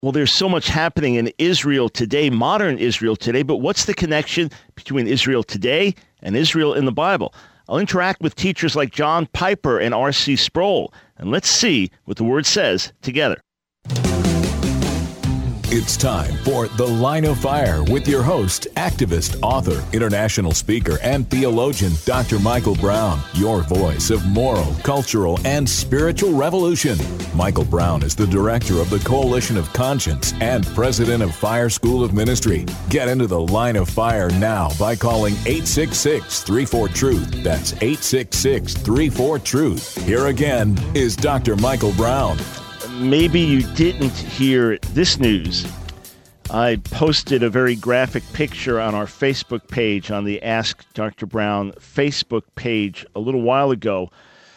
Well, there's so much happening in Israel today, modern Israel today, but what's the connection between Israel today and Israel in the Bible? I'll interact with teachers like John Piper and R.C. Sproul, and let's see what the Word says together. It's time for The Line of Fire with your host, activist, author, international speaker, and theologian, Dr. Michael Brown, your voice of moral, cultural, and spiritual revolution. Michael Brown is the director of the Coalition of Conscience and president of Fire School of Ministry. Get into The Line of Fire now by calling 866-34-TRUTH. That's 866-34-TRUTH. Here again is Dr. Michael Brown. Maybe you didn't hear this news. I posted a very graphic picture on our Facebook page, on the Ask Dr. Brown Facebook page a little while ago.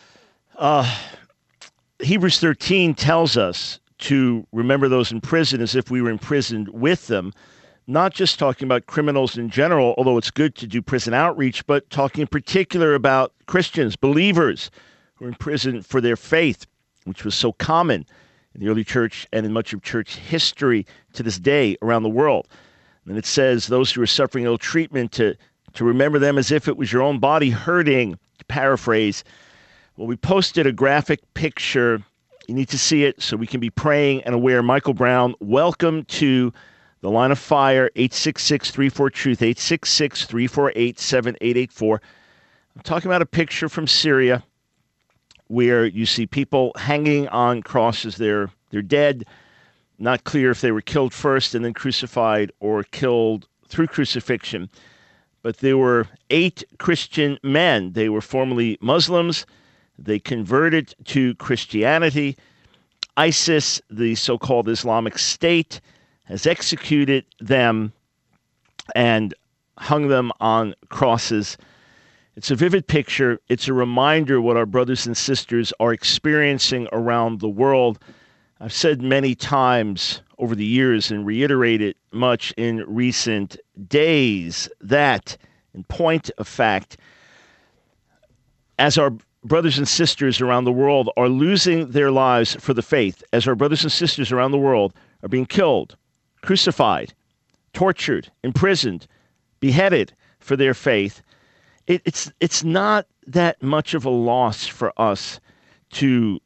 Hebrews 13 tells us to remember those in prison as if we were imprisoned with them, not just talking about criminals in general, although it's good to do prison outreach, but talking in particular about Christians, believers who are in prison for their faith, which was so common in the early church and in much of church history to this day around the world. And it says those who are suffering ill treatment to remember them as if it was your own body hurting, to paraphrase. Well, we posted a graphic picture. You need to see it so we can be praying and aware. Michael Brown, welcome to The Line of Fire, 866-34-TRUTH, 866-348-7884. I'm talking about a picture from Syria where you see people hanging on crosses. They're dead. Not clear if they were killed first and then crucified or killed through crucifixion. But there were 8 Christian men. They were formerly Muslims. They converted to Christianity. ISIS, the so-called Islamic State, has executed them and hung them on crosses. It's a vivid picture. It's a reminder what our brothers and sisters are experiencing around the world. I've said many times over the years and reiterated much in recent days that, in point of fact, as our brothers and sisters around the world are losing their lives for the faith, as our brothers and sisters around the world are being killed, crucified, tortured, imprisoned, beheaded for their faith, it's not that much of a loss for us to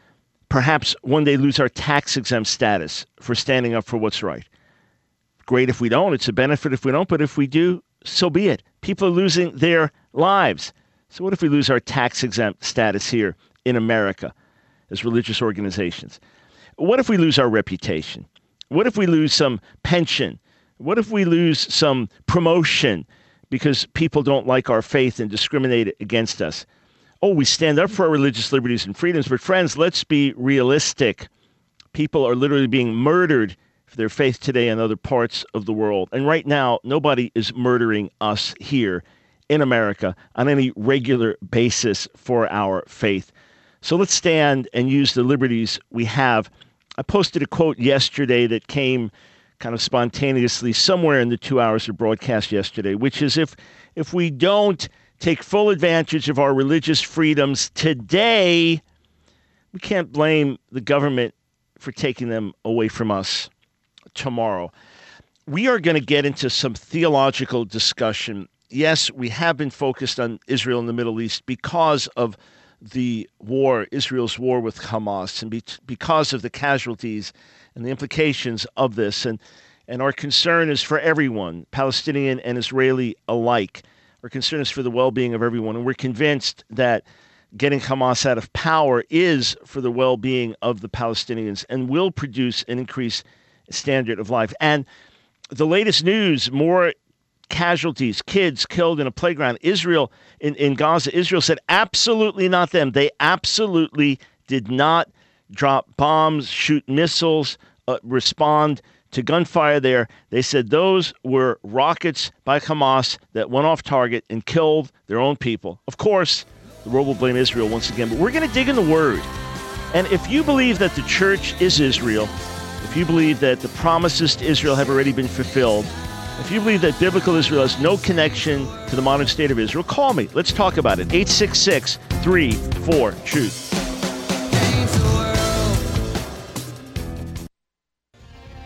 perhaps one day lose our tax-exempt status for standing up for what's right. Great if we don't. It's a benefit if we don't. But if we do, so be it. People are losing their lives. So what if we lose our tax-exempt status here in America as religious organizations? What if we lose our reputation? What if we lose some pension? What if we lose some promotion because people don't like our faith and discriminate against us? Oh, we stand up for our religious liberties and freedoms, but friends, let's be realistic. People are literally being murdered for their faith today in other parts of the world. And right now, nobody is murdering us here in America on any regular basis for our faith. So let's stand and use the liberties we have. I posted a quote yesterday that came kind of spontaneously somewhere in the 2 hours of broadcast yesterday, which is if we don't take full advantage of our religious freedoms today, we can't blame the government for taking them away from us tomorrow. We are going to get into some theological discussion. Yes, we have been focused on Israel and the Middle East because of the war, Israel's war with Hamas, and because of the casualties and the implications of this. And our concern is for everyone, Palestinian and Israeli alike. Our concern is for the well-being of everyone. And we're convinced that getting Hamas out of power is for the well-being of the Palestinians and will produce an increased standard of life. And the latest news, more casualties, kids killed in a playground. Israel, in Gaza, Israel said absolutely not them. They absolutely did not drop bombs, shoot missiles, respond to gunfire there. They said those were rockets by Hamas that went off target and killed their own people. Of course, the world will blame Israel once again, but we're going to dig in the Word. And if you believe that the church is Israel, if you believe that the promises to Israel have already been fulfilled, if you believe that biblical Israel has no connection to the modern state of Israel, call me. Let's talk about it. 866-34-TRUTH.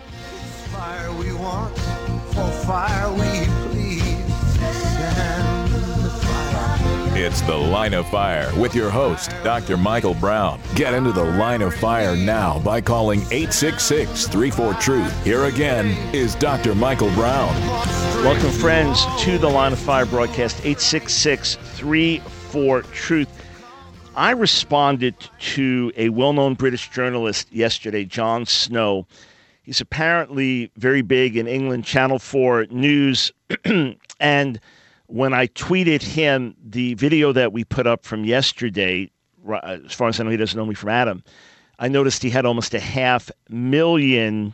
once for fire we plead. Stand the fire. It's The Line of Fire with your host, Dr. Michael Brown. Get into the Line of Fire now by calling 866-34-TRUTH. Here again is Dr. Michael Brown. Welcome, friends, to the Line of Fire broadcast, 866-34-TRUTH. I responded to a well-known British journalist yesterday, Jon Snow. He's apparently very big in England, Channel 4 News, and when I tweeted him the video that we put up from yesterday, as far as I know, he doesn't know me from Adam, I noticed he had almost a half million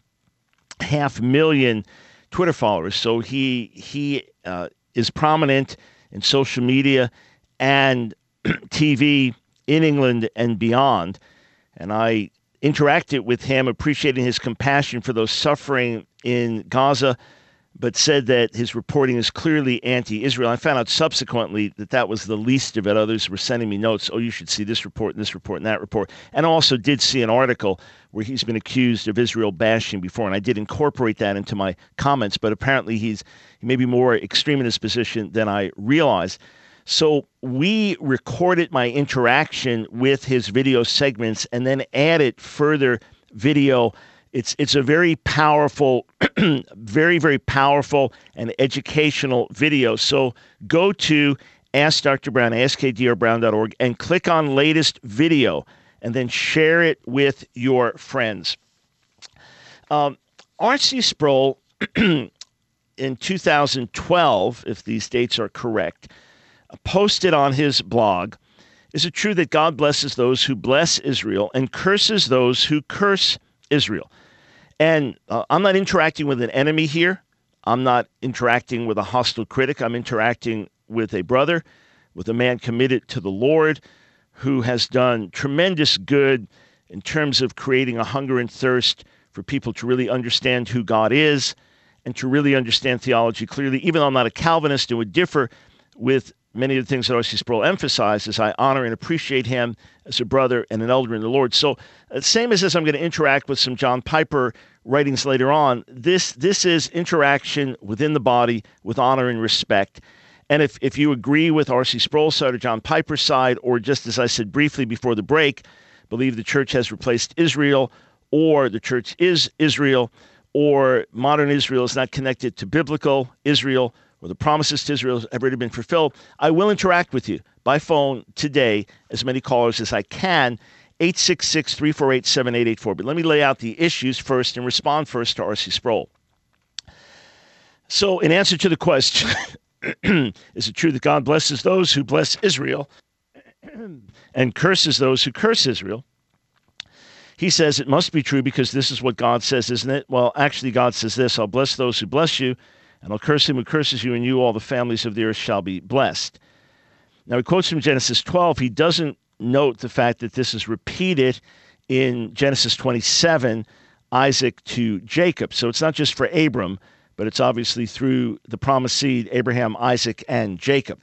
Twitter followers. So he is prominent in social media and TV in England and beyond. And I interacted with him, appreciating his compassion for those suffering in Gaza, but said that his reporting is clearly anti-Israel. I found out subsequently that that was the least of it. Others were sending me notes, you should see this report and that report. And I also did see an article where he's been accused of Israel bashing before, and I did incorporate that into my comments, but apparently he may be more extreme in his position than I realized. So we recorded my interaction with his video segments and then added further video. It's a very powerful, very, very powerful and educational video. So go to Ask Dr. Brown, askdrbrown.org, and click on latest video, and then share it with your friends. R.C. Sproul, in 2012, if these dates are correct, posted on his blog, "Is it true that God blesses those who bless Israel and curses those who curse Israel?" And I'm not interacting with an enemy here. I'm not interacting with a hostile critic. I'm interacting with a brother, with a man committed to the Lord, who has done tremendous good in terms of creating a hunger and thirst for people to really understand who God is and to really understand theology clearly. Even though I'm not a Calvinist and would differ with many of the things that R.C. Sproul emphasizes, I honor and appreciate him as a brother and an elder in the Lord. So same as this, I'm going to interact with some John Piper writings later on. This is interaction within the body with honor and respect. And if you agree with R.C. Sproul's side or John Piper's side, or just as I said briefly before the break, believe the church has replaced Israel, or the church is Israel, or modern Israel is not connected to biblical Israel, or the promises to Israel have already been fulfilled, I will interact with you by phone today, as many callers as I can, 866-348-7884. But let me lay out the issues first and respond first to R.C. Sproul. So in answer to the question, is it true that God blesses those who bless Israel and curses those who curse Israel? He says it must be true because this is what God says, isn't it? Well, actually, God says this: I'll bless those who bless you, and I'll curse him who curses you, and you, all the families of the earth, shall be blessed. Now, he quotes from Genesis 12. He doesn't note the fact that this is repeated in Genesis 27, Isaac to Jacob. So it's not just for Abram, but it's obviously through the promised seed, Abraham, Isaac, and Jacob.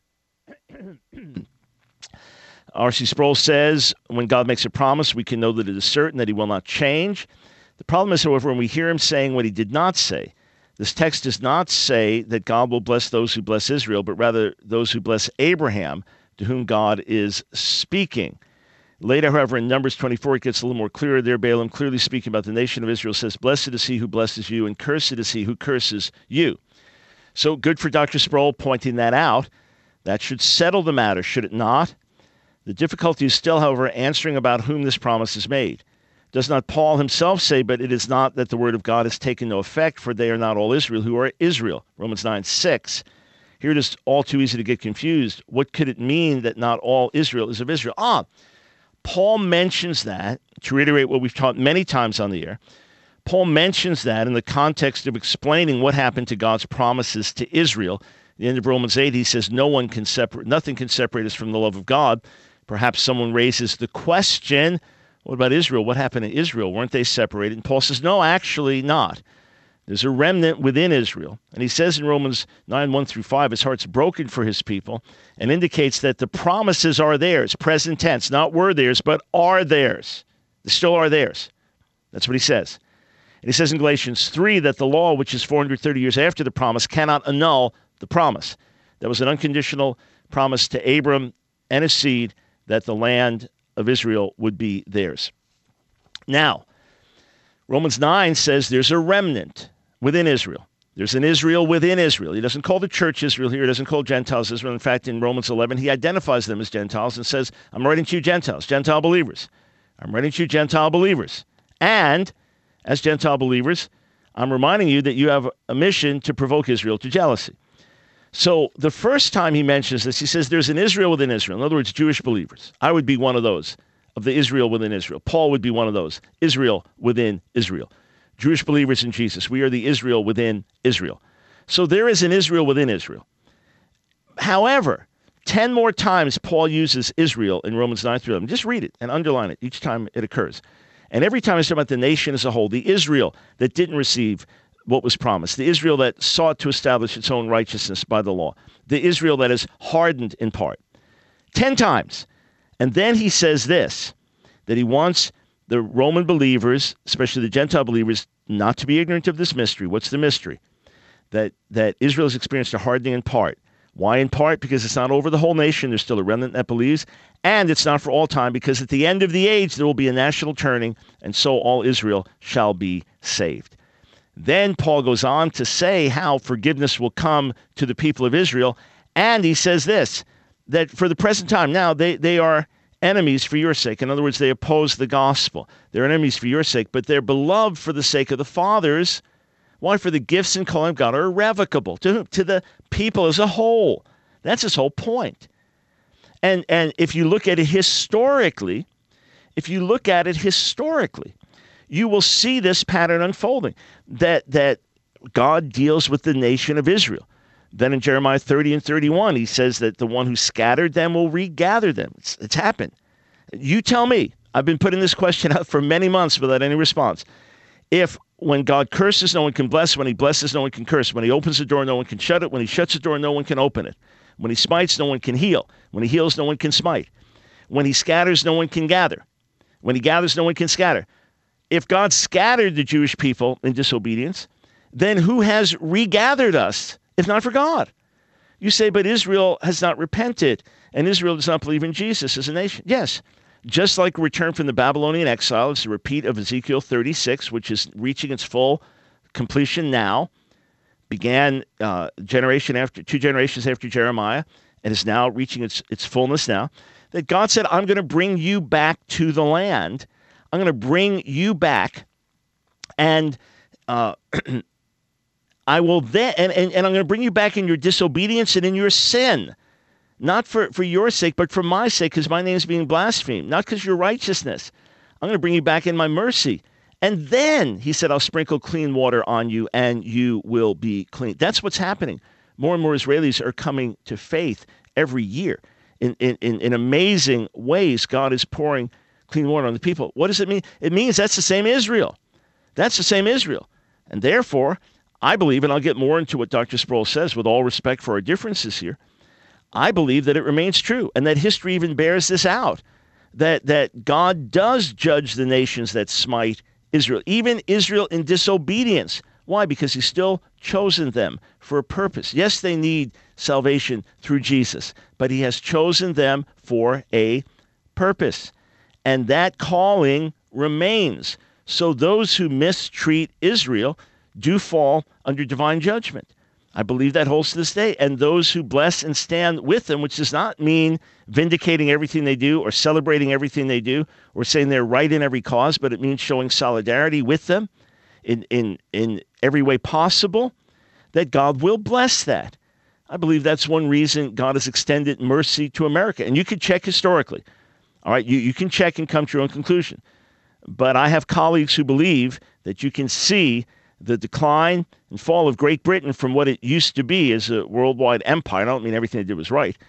R.C. Sproul says, when God makes a promise, we can know that it is certain that he will not change. The problem is, however, when we hear him saying what he did not say. This text does not say that God will bless those who bless Israel, but rather those who bless Abraham, to whom God is speaking. Later, however, in Numbers 24, it gets a little more clearer there. Balaam, clearly speaking about the nation of Israel, says, "Blessed is he who blesses you, and cursed is he who curses you." So good for Dr. Sproul pointing that out. That should settle the matter, should it not? The difficulty is still, however, answering about whom this promise is made. Does not Paul himself say, "But it is not that the word of God has taken no effect, for they are not all Israel who are Israel." Romans 9:6. Here it is all too easy to get confused. What could it mean that not all Israel is of Israel? Paul mentions that, to reiterate what we've taught many times on the air, Paul mentions that in the context of explaining what happened to God's promises to Israel. At the end of Romans 8, he says, nothing can separate us from the love of God. Perhaps someone raises the question, what about Israel? What happened to Israel? Weren't they separated? And Paul says, no, actually not. There's a remnant within Israel. And he says in Romans 9, 1-5, his heart's broken for his people, and indicates that the promises are theirs, present tense, not were theirs, but are theirs. They still are theirs. That's what he says. And he says in Galatians 3 that the law, which is 430 years after the promise, cannot annul the promise. That was an unconditional promise to Abram and his seed that the land of Israel would be theirs. Now, Romans 9 says there's a remnant within Israel. There's an Israel within Israel. He doesn't call the church Israel here. He doesn't call Gentiles Israel. In fact, in Romans 11, he identifies them as Gentiles and says, I'm writing to you Gentiles, Gentile believers. I'm writing to you Gentile believers. And as Gentile believers, I'm reminding you that you have a mission to provoke Israel to jealousy. So the first time he mentions this, he says there's an Israel within Israel. In other words, Jewish believers. I would be one of those, of the Israel within Israel. Paul would be one of those, Israel within Israel. Jewish believers in Jesus. We are the Israel within Israel. So there is an Israel within Israel. However, 10 more times Paul uses Israel in Romans 9 through 11. Just read it and underline it each time it occurs. And every time he's talking about the nation as a whole, the Israel that didn't receive what was promised, the Israel that sought to establish its own righteousness by the law, the Israel that is hardened in part. 10 times. And then he says this, that he wants the Roman believers, especially the Gentile believers, not to be ignorant of this mystery. What's the mystery? That Israel has experienced a hardening in part. Why in part? Because it's not over the whole nation. There's still a remnant that believes. And it's not for all time, because at the end of the age, there will be a national turning, and so all Israel shall be saved. Then Paul goes on to say how forgiveness will come to the people of Israel. And he says this, that for the present time, now they are enemies for your sake. In other words, they oppose the gospel. They're enemies for your sake, but they're beloved for the sake of the fathers. Why? For the gifts and calling of God are irrevocable. To whom? To the people as a whole. That's his whole point. And if you look at it historically, you will see this pattern unfolding, that God deals with the nation of Israel. Then in Jeremiah 30 and 31, he says that the one who scattered them will regather them. It's happened. You tell me. I've been putting this question out for many months without any response. If when God curses, no one can bless. When he blesses, no one can curse. When he opens the door, no one can shut it. When he shuts the door, no one can open it. When he smites, no one can heal. When he heals, no one can smite. When he scatters, no one can gather. When he gathers, no one can scatter. If God scattered the Jewish people in disobedience, then who has regathered us, if not for God? You say, but Israel has not repented, and Israel does not believe in Jesus as a nation. Yes, just like a return from the Babylonian exile, it's a repeat of Ezekiel 36, which is reaching its full completion now, began two generations after Jeremiah, and is now reaching its fullness now, that God said, I'm going to bring you back to the land. I'm going to bring you back, and I will then, and I'm going to bring you back in your disobedience and in your sin, not for your sake, but for my sake, because my name is being blasphemed, not because your righteousness. I'm going to bring you back in my mercy. And then, he said, I'll sprinkle clean water on you, and you will be clean. That's what's happening. More and more Israelis are coming to faith every year. In amazing ways, God is pouring clean water on the people. What does it mean? It means that's the same Israel. That's the same Israel. And therefore, I believe, and I'll get more into what Dr. Sproul says with all respect for our differences here, I believe that it remains true, and that history even bears this out, that God does judge the nations that smite Israel, even Israel in disobedience. Why? Because he's still chosen them for a purpose. Yes, they need salvation through Jesus, but he has chosen them for a purpose. And that calling remains. So those who mistreat Israel do fall under divine judgment. I believe that holds to this day. And those who bless and stand with them, which does not mean vindicating everything they do or celebrating everything they do or saying they're right in every cause, but it means showing solidarity with them in every way possible, that God will bless that. I believe that's one reason God has extended mercy to America. And you can check historically. All right, you can check and come to your own conclusion. But I have colleagues who believe that you can see the decline and fall of Great Britain from what it used to be as a worldwide empire. I don't mean everything they did was right.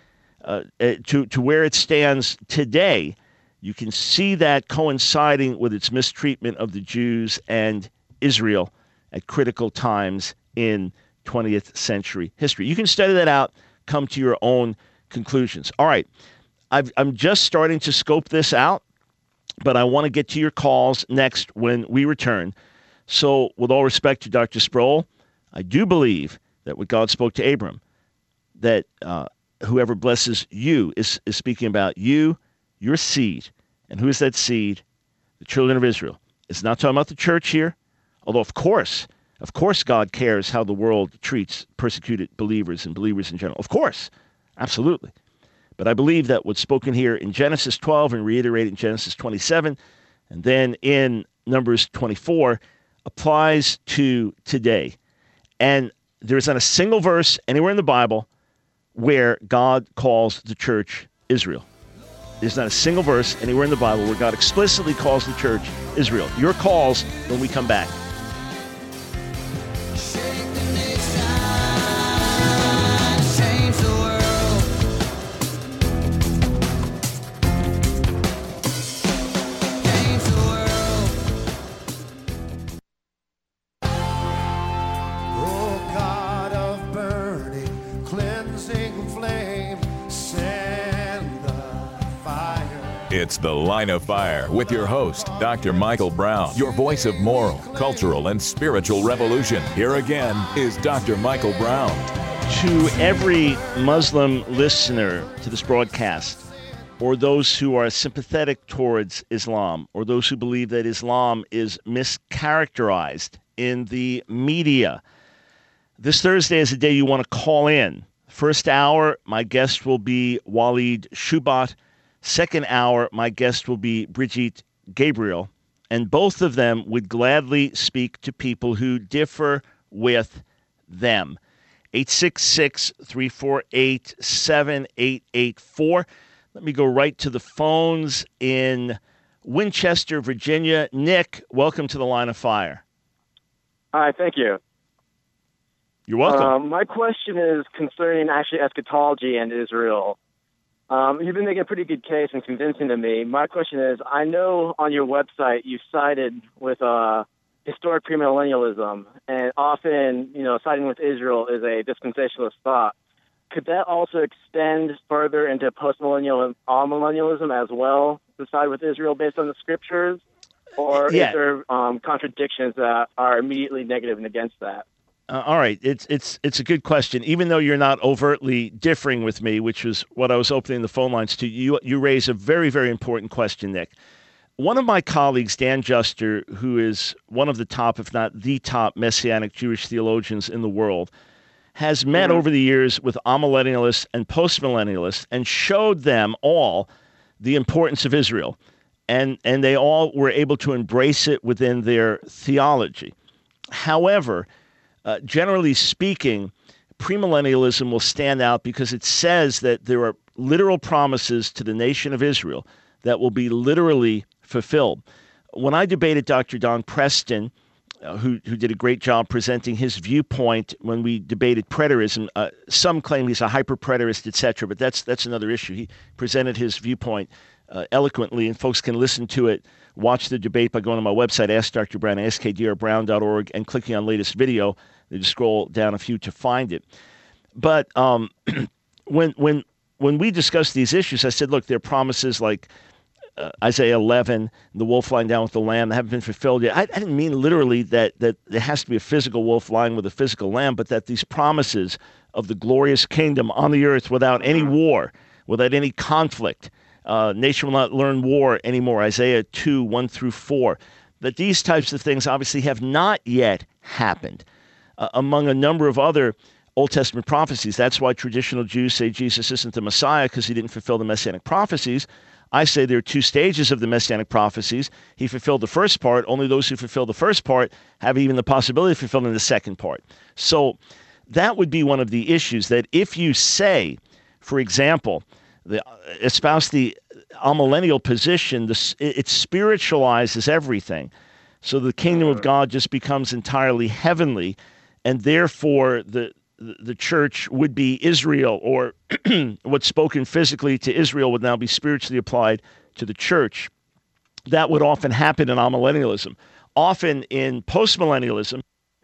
To where it stands today, you can see that coinciding with its mistreatment of the Jews and Israel at critical times in 20th century history. You can study that out, come to your own conclusions. All right, I'm just starting to scope this out, but I want to get to your calls next when we return. So with all respect to Dr. Sproul, I do believe that what God spoke to Abram, that whoever blesses you is speaking about you, your seed. And who is that seed? The children of Israel. It's not talking about the church here, although of course God cares how the world treats persecuted believers and believers in general. Of course, absolutely. But I believe that what's spoken here in Genesis 12 and reiterated in Genesis 27 and then in Numbers 24 applies to today. And there's not a single verse anywhere in the Bible where God calls the church Israel. There's not a single verse anywhere in the Bible where God explicitly calls the church Israel. Your calls when we come back. It's The Line of Fire with your host, Dr. Michael Brown, your voice of moral, cultural, and spiritual revolution. Here again is Dr. Michael Brown. To every Muslim listener to this broadcast, or those who are sympathetic towards Islam, or those who believe that Islam is mischaracterized in the media, this Thursday is the day you want to call in. First hour, my guest will be Waleed Shoebat. Second hour, my guest will be Brigitte Gabriel, and both of them would gladly speak to people who differ with them. 866-348-7884. Let me go right to the phones in Winchester, Virginia. Nick, welcome to the Line of Fire. Hi, thank you. You're welcome. My question is concerning actually eschatology and Israel. You've been making a pretty good case and convincing to me. My question is, I know on your website you sided with historic premillennialism, and often, siding with Israel is a dispensationalist thought. Could that also extend further into postmillennial amillennialism as well, to side with Israel based on the scriptures? Or is there contradictions that are immediately negative and against that? All right, it's a good question. Even though you're not overtly differing with me, which was what I was opening the phone lines to, you raise a very, very important question, Nick. One of my colleagues, Dan Juster, who is one of the top, if not the top, Messianic Jewish theologians in the world, has met over the years with amillennialists and postmillennialists and showed them all the importance of Israel. And they all were able to embrace it within their theology. However, generally speaking, premillennialism will stand out because it says that there are literal promises to the nation of Israel that will be literally fulfilled. When I debated Dr. Don Preston, who did a great job presenting his viewpoint when we debated preterism, some claim he's a hyper-preterist, etc., but that's another issue. He presented his viewpoint eloquently, and folks can listen to it, watch the debate by going to my website, Ask Dr. Brown, askdrbrown.org, and clicking on latest video. They just scroll down a few to find it. But when we discussed these issues, I said, look, there are promises like Isaiah 11, the wolf lying down with the lamb, that haven't been fulfilled yet. I didn't mean literally that there has to be a physical wolf lying with a physical lamb, but that these promises of the glorious kingdom on the earth without any war, without any conflict, nation will not learn war anymore, Isaiah 2, 1 through 4, that these types of things obviously have not yet happened. Among a number of other Old Testament prophecies. That's why traditional Jews say Jesus isn't the Messiah, because he didn't fulfill the Messianic prophecies. I say there are two stages of the Messianic prophecies. He fulfilled the first part. Only those who fulfill the first part have even the possibility of fulfilling the second part. So that would be one of the issues, that if you say, for example, espouse the amillennial position, it spiritualizes everything. So the kingdom of God just becomes entirely heavenly, and therefore the church would be Israel, or what's spoken physically to Israel would now be spiritually applied to the church. That would often happen in amillennialism. Often in postmillennialism,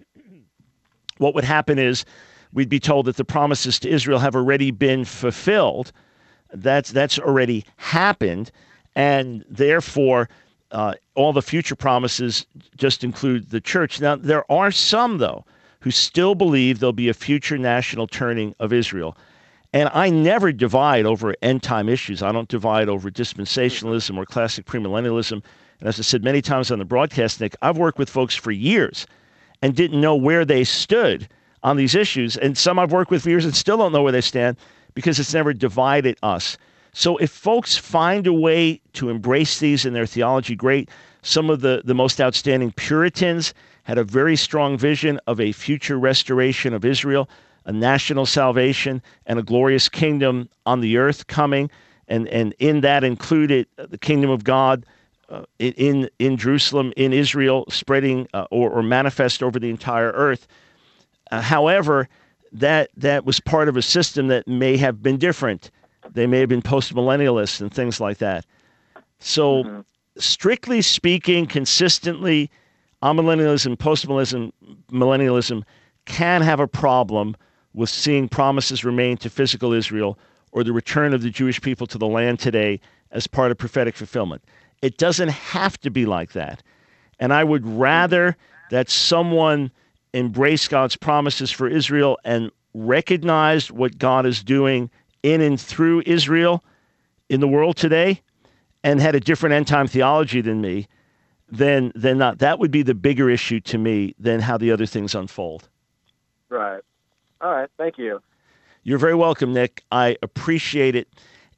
what would happen is we'd be told that the promises to Israel have already been fulfilled. That's already happened, and therefore all the future promises just include the church. Now, there are some, though, who still believe there'll be a future national turning of Israel. And I never divide over end-time issues. I don't divide over dispensationalism or classic premillennialism. And as I said many times on the broadcast, Nick, I've worked with folks for years and didn't know where they stood on these issues. And some I've worked with for years and still don't know where they stand because it's never divided us. So if folks find a way to embrace these in their theology, great. Some of the most outstanding Puritans had a very strong vision of a future restoration of Israel, a national salvation, and a glorious kingdom on the earth coming. And in that included the kingdom of God in Jerusalem, in Israel, spreading or manifest over the entire earth. However, that was part of a system that may have been different. They may have been post-millennialists and things like that. So strictly speaking, consistently, amillennialism, post-millennialism can have a problem with seeing promises remain to physical Israel or the return of the Jewish people to the land today as part of prophetic fulfillment. It doesn't have to be like that. And I would rather that someone embrace God's promises for Israel and recognize what God is doing in and through Israel in the world today and had a different end-time theology than me, then not. That would be the bigger issue to me than how the other things unfold. Right. All right. Thank you. You're very welcome, Nick. I appreciate it.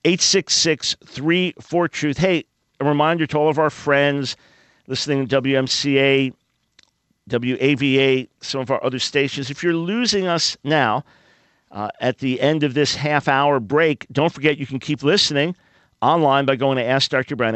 866-34-TRUTH. Hey, a reminder to all of our friends listening to WMCA, WAVA, some of our other stations. If you're losing us now at the end of this half-hour break, don't forget you can keep listening online by going to Ask Dr. Brown,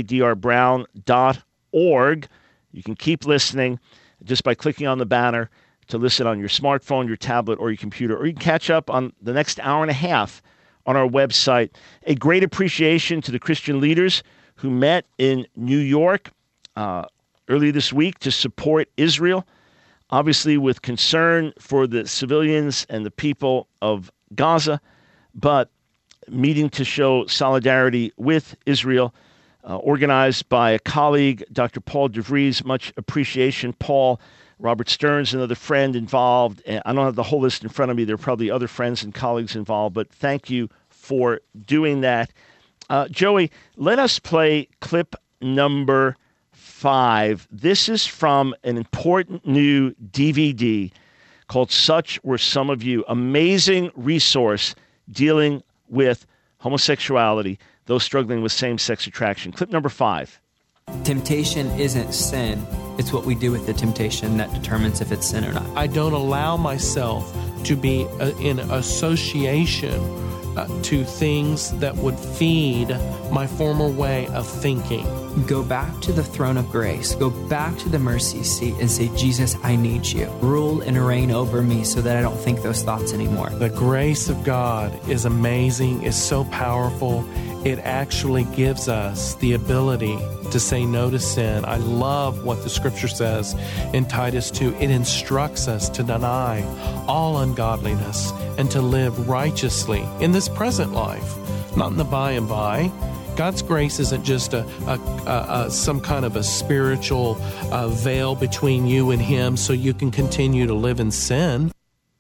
askdrbrown.org. You can keep listening just by clicking on the banner to listen on your smartphone, your tablet, or your computer, or you can catch up on the next hour and a half on our website. A great appreciation to the Christian leaders who met in New York earlier this week to support Israel, obviously with concern for the civilians and the people of Gaza, but meeting to show solidarity with Israel, organized by a colleague, Dr. Paul DeVries. Much appreciation, Paul. Robert Stearns, another friend involved. And I don't have the whole list in front of me. There are probably other friends and colleagues involved, but thank you for doing that. Joey, let us play clip number 5. This is from an important new DVD called Such Were Some of You. Amazing resource dealing with homosexuality, those struggling with same-sex attraction. Clip number 5. Temptation isn't sin. It's what we do with the temptation that determines if it's sin or not. I don't allow myself to be in association to things that would feed my former way of thinking. Go back to the throne of grace. Go back to the mercy seat and say, Jesus, I need you. Rule and reign over me so that I don't think those thoughts anymore. The grace of God is amazing, is so powerful. It actually gives us the ability to say no to sin. I love what the scripture says in Titus 2. It instructs us to deny all ungodliness and to live righteously in this present life, not in the by and by. God's grace isn't just some kind of a spiritual veil between you and Him so you can continue to live in sin.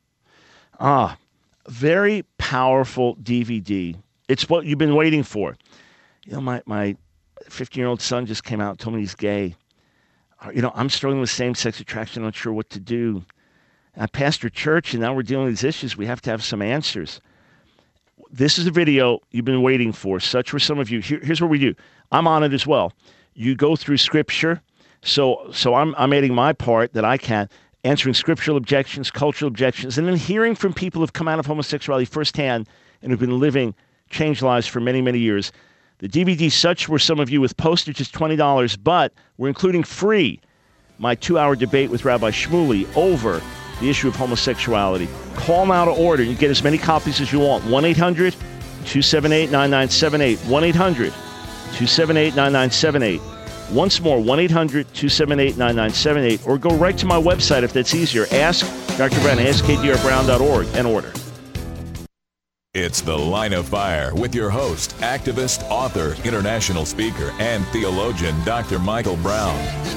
Very powerful DVD. It's what you've been waiting for. You know, my 15-year-old son just came out and told me he's gay. You know, I'm struggling with same-sex attraction. I'm not sure what to do. I pastor church, and now we're dealing with these issues. We have to have some answers. This is a video you've been waiting for. Such were some of you. Here's what we do. I'm on it as well. You go through Scripture. So I'm adding my part that I can, answering scriptural objections, cultural objections, and then hearing from people who've come out of homosexuality firsthand and who've been living changed lives for many, many years. The DVD, Such Were Some of You, with postage is $20, but we're including free my 2-hour debate with Rabbi Shmuley over the issue of homosexuality. Call now to order. You get as many copies as you want. 1-800-278-9978. 1-800-278-9978. Once more, 1-800-278-9978. Or go right to my website if that's easier. Ask Dr. Brown, askdrbrown.org, and order. It's The Line of Fire with your host, activist, author, international speaker, and theologian, Dr. Michael Brown.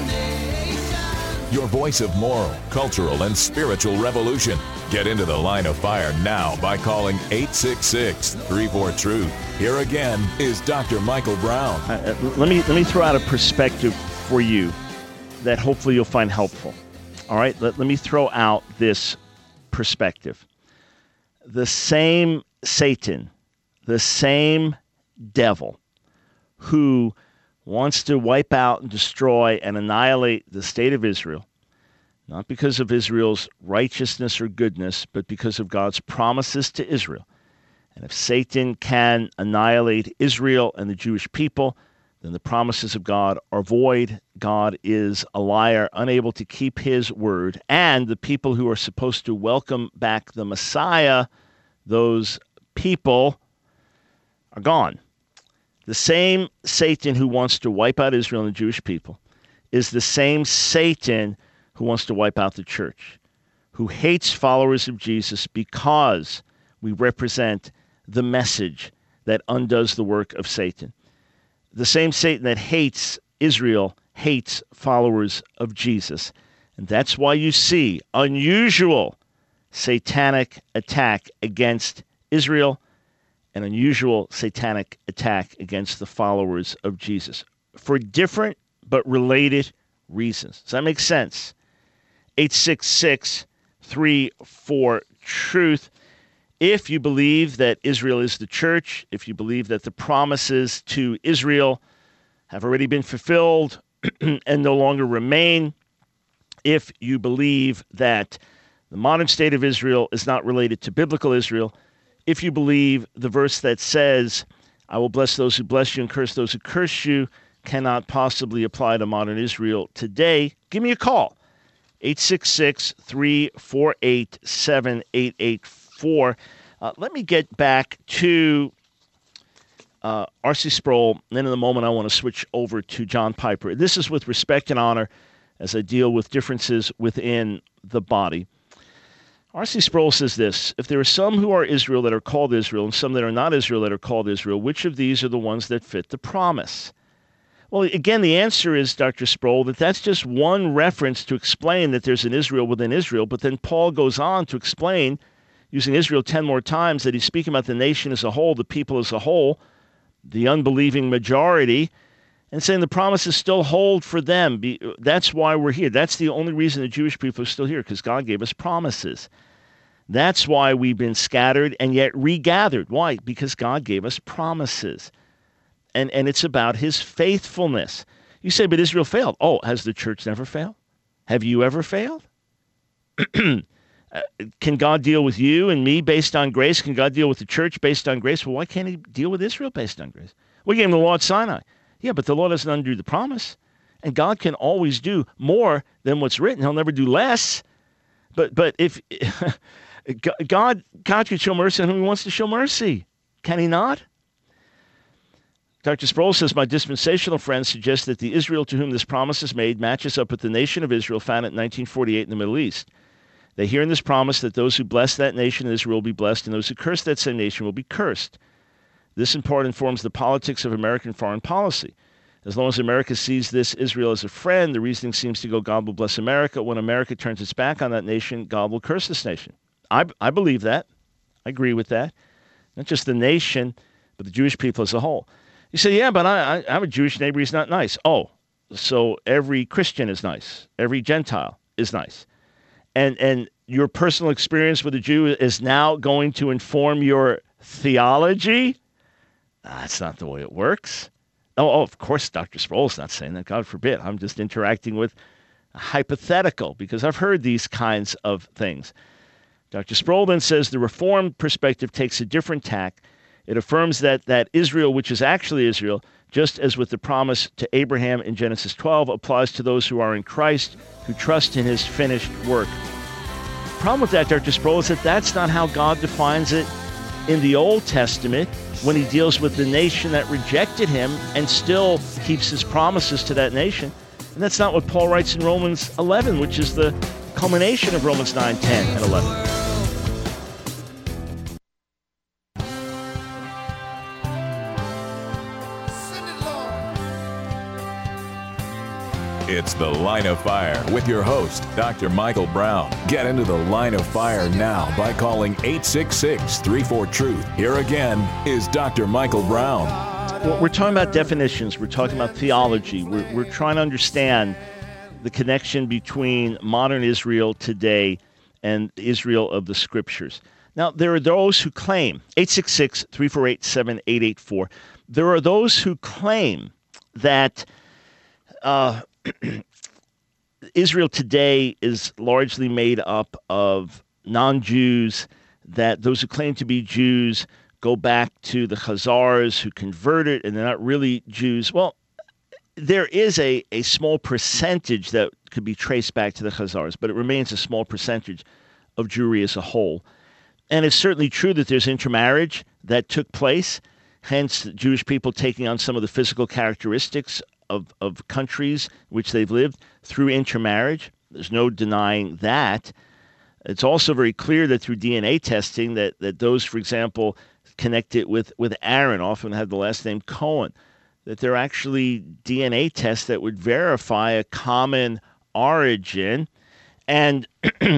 Your voice of moral, cultural, and spiritual revolution. Get into The Line of Fire now by calling 866-34-TRUTH. Here again is Dr. Michael Brown. Let me throw out a perspective for you that hopefully you'll find helpful. All right, let me throw out this perspective. The same Satan, the same devil who wants to wipe out and destroy and annihilate the state of Israel, not because of Israel's righteousness or goodness, but because of God's promises to Israel. And if Satan can annihilate Israel and the Jewish people, then the promises of God are void. God is a liar, unable to keep his word. And the people who are supposed to welcome back the Messiah, those people are gone. The same Satan who wants to wipe out Israel and the Jewish people is the same Satan who wants to wipe out the church, who hates followers of Jesus because we represent the message that undoes the work of Satan. The same Satan that hates Israel hates followers of Jesus. And that's why you see unusual satanic attack against Israel, an unusual satanic attack against the followers of Jesus for different but related reasons. Does that make sense? 866-34-TRUTH. If you believe that Israel is the church, if you believe that the promises to Israel have already been fulfilled and no longer remain, if you believe that the modern state of Israel is not related to biblical Israel, if you believe the verse that says, I will bless those who bless you and curse those who curse you, cannot possibly apply to modern Israel today, give me a call. 866-348-7884. Let me get back to R.C. Sproul, and then in a moment I want to switch over to John Piper. This is with respect and honor as I deal with differences within the body. R.C. Sproul says this: if there are some who are Israel that are called Israel and some that are not Israel that are called Israel, which of these are the ones that fit the promise? Well, again, the answer is, Dr. Sproul, that's just one reference to explain that there's an Israel within Israel, but then Paul goes on to explain, using Israel 10 more times, that he's speaking about the nation as a whole, the people as a whole, the unbelieving majority, and saying the promises still hold for them. That's why we're here. That's the only reason the Jewish people are still here, because God gave us promises. That's why we've been scattered and yet regathered. Why? Because God gave us promises. And it's about his faithfulness. You say, but Israel failed. Oh, has the church never failed? Have you ever failed? Can God deal with you and me based on grace? Can God deal with the church based on grace? Well, why can't he deal with Israel based on grace? We gave him the law at Sinai. Yeah, but the law doesn't undo the promise. And God can always do more than what's written. He'll never do less. But if God can show mercy on whom he wants to show mercy. Can he not? Dr. Sproul says, my dispensational friends suggest that the Israel to whom this promise is made matches up with the nation of Israel found in 1948 in the Middle East. They hear in this promise that those who bless that nation, Israel, will be blessed, and those who curse that same nation will be cursed. This, in part, informs the politics of American foreign policy. As long as America sees this Israel as a friend, the reasoning seems to go, God will bless America. When America turns its back on that nation, God will curse this nation. I believe that. I agree with that. Not just the nation, but the Jewish people as a whole. You say, yeah, but I have a Jewish neighbor, he's not nice. Oh, so every Christian is nice. Every Gentile is nice. And your personal experience with a Jew is now going to inform your theology? That's not the way it works. Oh, of course, Dr. Sproul's not saying that. God forbid. I'm just interacting with a hypothetical because I've heard these kinds of things. Dr. Sproul then says the Reformed perspective takes a different tack. It affirms that Israel, which is actually Israel, just as with the promise to Abraham in Genesis 12, applies to those who are in Christ, who trust in his finished work. The problem with that, Dr. Sproul, is that that's not how God defines it in the Old Testament when he deals with the nation that rejected him and still keeps his promises to that nation. And that's not what Paul writes in Romans 11, which is the culmination of Romans 9, 10, and 11. It's The Line of Fire with your host, Dr. Michael Brown. Get into the Line of Fire now by calling 866-34-TRUTH. Here again is Dr. Michael Brown. Well, we're talking about definitions. We're talking about theology. We're trying to understand the connection between modern Israel today and Israel of the Scriptures. Now, there are those who claim, 866-348-7884, there are those who claim that Israel today is largely made up of non-Jews, that those who claim to be Jews go back to the Khazars who converted and they're not really Jews. Well, there is a small percentage that could be traced back to the Khazars, but it remains a small percentage of Jewry as a whole. And it's certainly true that there's intermarriage that took place, hence the Jewish people taking on some of the physical characteristics of countries which they've lived through intermarriage. There's no denying that. It's also very clear that through DNA testing that those, for example, connected with Aaron often have the last name Cohen, that there are actually DNA tests that would verify a common origin. And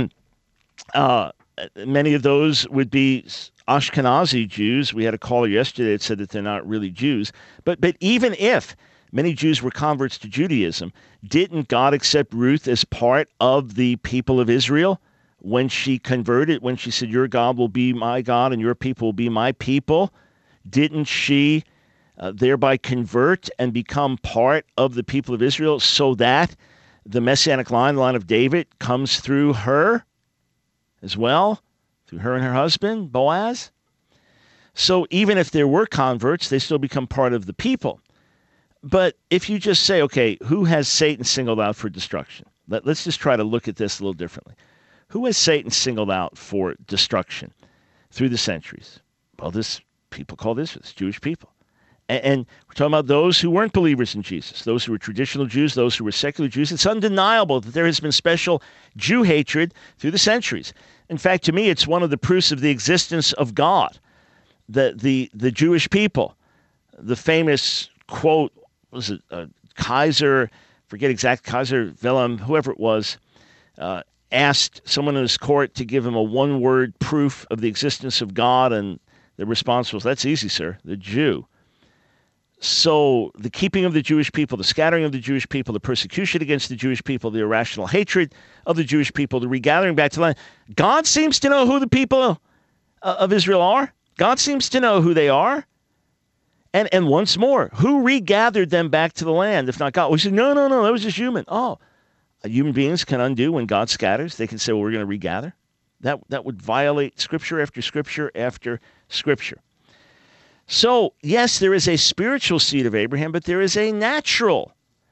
many of those would be Ashkenazi Jews. We had a caller yesterday that said that they're not really Jews. But even if many Jews were converts to Judaism, didn't God accept Ruth as part of the people of Israel when she converted, when she said, your God will be my God and your people will be my people? Didn't she thereby convert and become part of the people of Israel so that the Messianic line, the line of David, comes through her as well, through her and her husband, Boaz? So even if there were converts, they still become part of the people. But if you just say, okay, who has Satan singled out for destruction? Let's just try to look at this a little differently. Who has Satan singled out for destruction through the centuries? Well, this people call this Jewish people. And we're talking about those who weren't believers in Jesus, those who were traditional Jews, those who were secular Jews. It's undeniable that there has been special Jew hatred through the centuries. In fact, to me, it's one of the proofs of the existence of God, the Jewish people. The famous quote, was it Kaiser, forget exact, Kaiser Wilhelm, whoever it was, asked someone in his court to give him a one-word proof of the existence of God, and the response was, that's easy, sir, the Jew. So the keeping of the Jewish people, the scattering of the Jewish people, the persecution against the Jewish people, the irrational hatred of the Jewish people, the regathering back to the land. God seems to know who the people of Israel are. God seems to know who they are. And once more, who regathered them back to the land, if not God? We say, no, that was just human. Oh, human beings can undo when God scatters. They can say, well, we're going to regather. That would violate Scripture after Scripture after Scripture. So, yes, there is a spiritual seed of Abraham, but there is a natural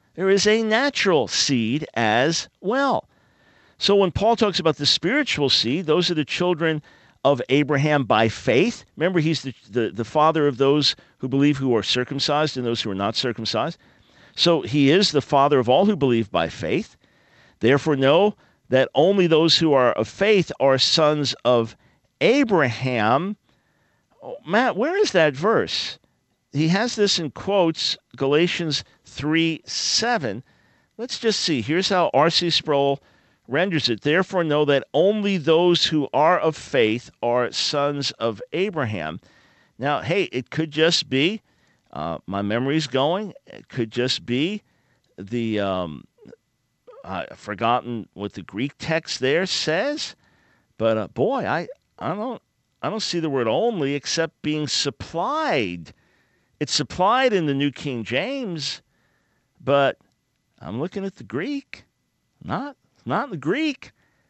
seed as well. So when Paul talks about the spiritual seed, those are the children of Abraham by faith. Remember, he's the father of those who believe, who are circumcised, and those who are not circumcised. So he is the father of all who believe by faith. Therefore, know that only those who are of faith are sons of Abraham. Oh, Matt, where is that verse? He has this in quotes, Galatians 3:7. Let's just see. Here's how R.C. Sproul renders it. Therefore, know that only those who are of faith are sons of Abraham. Now, hey, it could just be, my memory's going, it could just be the, I've forgotten what the Greek text there says, but boy, I don't see the word only except being supplied. It's supplied in the New King James, but I'm looking at the Greek. Not in the Greek.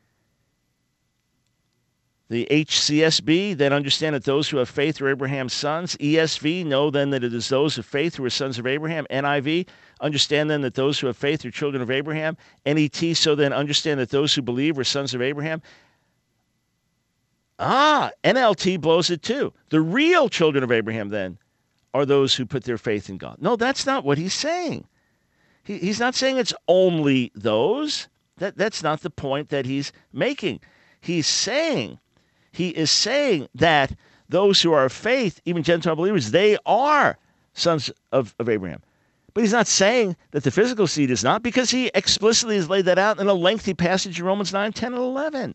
The HCSB, then understand that those who have faith are Abraham's sons. ESV, know then that it is those of faith who are sons of Abraham. NIV, understand then that those who have faith are children of Abraham. NET, so then understand that those who believe are sons of Abraham. NLT blows it too. The real children of Abraham then are those who put their faith in God. No, that's not what he's saying. He's not saying it's only those. That's not the point that he's making. He is saying that those who are of faith, even Gentile believers, they are sons of Abraham. But he's not saying that the physical seed is not, because he explicitly has laid that out in a lengthy passage in Romans 9, 10, and 11.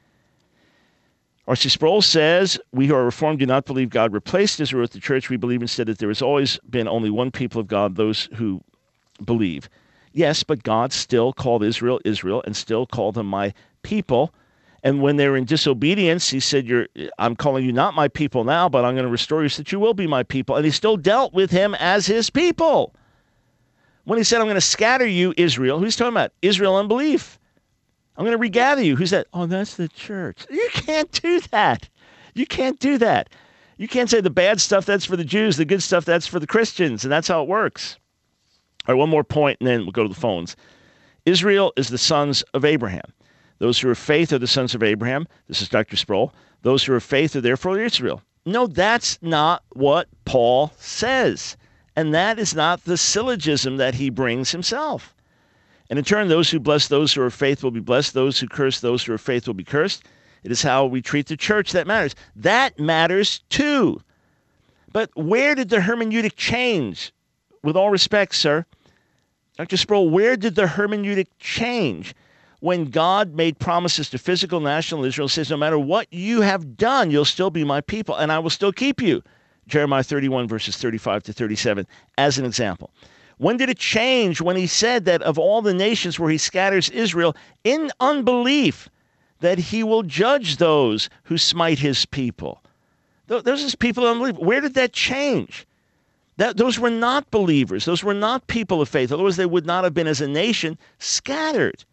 R.C. Sproul says, we who are Reformed do not believe God replaced Israel with the church. We believe instead that there has always been only one people of God, those who believe. Yes, but God still called Israel, Israel, and still called them my people. And when they were in disobedience, he said, I'm calling you not my people now, but I'm going to restore you so that you will be my people. And he still dealt with him as his people. When he said, I'm going to scatter you, Israel, who's talking about? Israel unbelief. I'm going to regather you. Who's that? Oh, that's the church. You can't do that. You can't do that. You can't say the bad stuff, that's for the Jews. The good stuff, that's for the Christians. And that's how it works. All right, one more point, and then we'll go to the phones. Israel is the sons of Abraham. Those who are of faith are the sons of Abraham. This is Dr. Sproul. Those who are of faith are therefore Israel. No, that's not what Paul says. And that is not the syllogism that he brings himself. And in turn, those who bless those who are of faith will be blessed. Those who curse those who are of faith will be cursed. It is how we treat the church that matters. That matters too. But where did the hermeneutic change? With all respect, sir, Dr. Sproul, where did the hermeneutic change? When God made promises to physical national Israel, says, no matter what you have done, you'll still be my people, and I will still keep you. Jeremiah 31, verses 35 to 37, as an example. When did it change? When he said that of all the nations where he scatters Israel in unbelief, that he will judge those who smite his people. Those his people in unbelief. Where did that change? Those were not believers. Those were not people of faith. Otherwise, they would not have been, as a nation, scattered.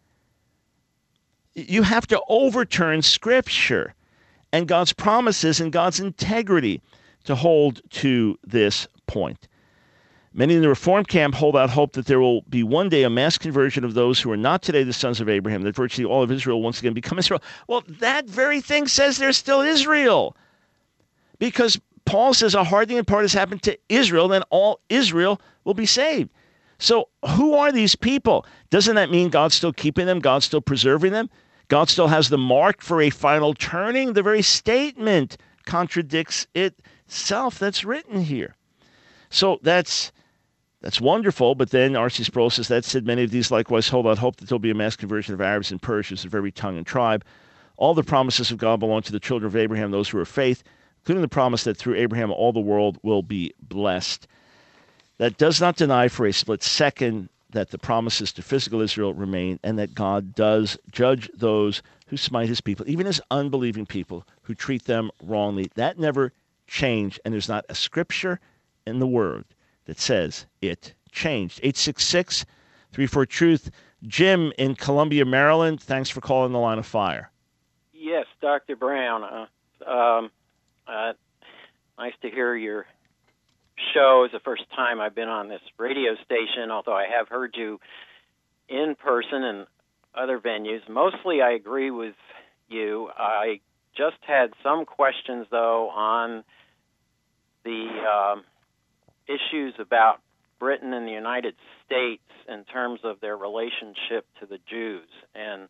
You have to overturn Scripture and God's promises and God's integrity to hold to this point. Many in the Reformed camp hold out hope that there will be one day a mass conversion of those who are not today the sons of Abraham, that virtually all of Israel once again become Israel. Well, that very thing says they're still Israel. Because Paul says a hardening in part has happened to Israel, then all Israel will be saved. So who are these people? Doesn't that mean God's still keeping them? God's still preserving them? God still has them marked for a final turning? The very statement contradicts itself that's written here. So that's wonderful, but then R.C. Sproul says, that said, many of these likewise hold out hope that there will be a mass conversion of Arabs and Persians of every tongue and tribe. All the promises of God belong to the children of Abraham, those who are of faith, including the promise that through Abraham all the world will be blessed. That does not deny for a split second that the promises to physical Israel remain, and that God does judge those who smite his people, even his unbelieving people who treat them wrongly. That never changed, and there's not a scripture in the Word that says it changed. 866-34-TRUTH. Jim in Columbia, Maryland, thanks for calling the Line of Fire. Yes, Dr. Brown. Nice to hear your show. It's the first time I've been on this radio station, although I have heard you in person and other venues. Mostly I agree with you. I just had some questions, though, on the issues about Britain and the United States in terms of their relationship to the Jews, and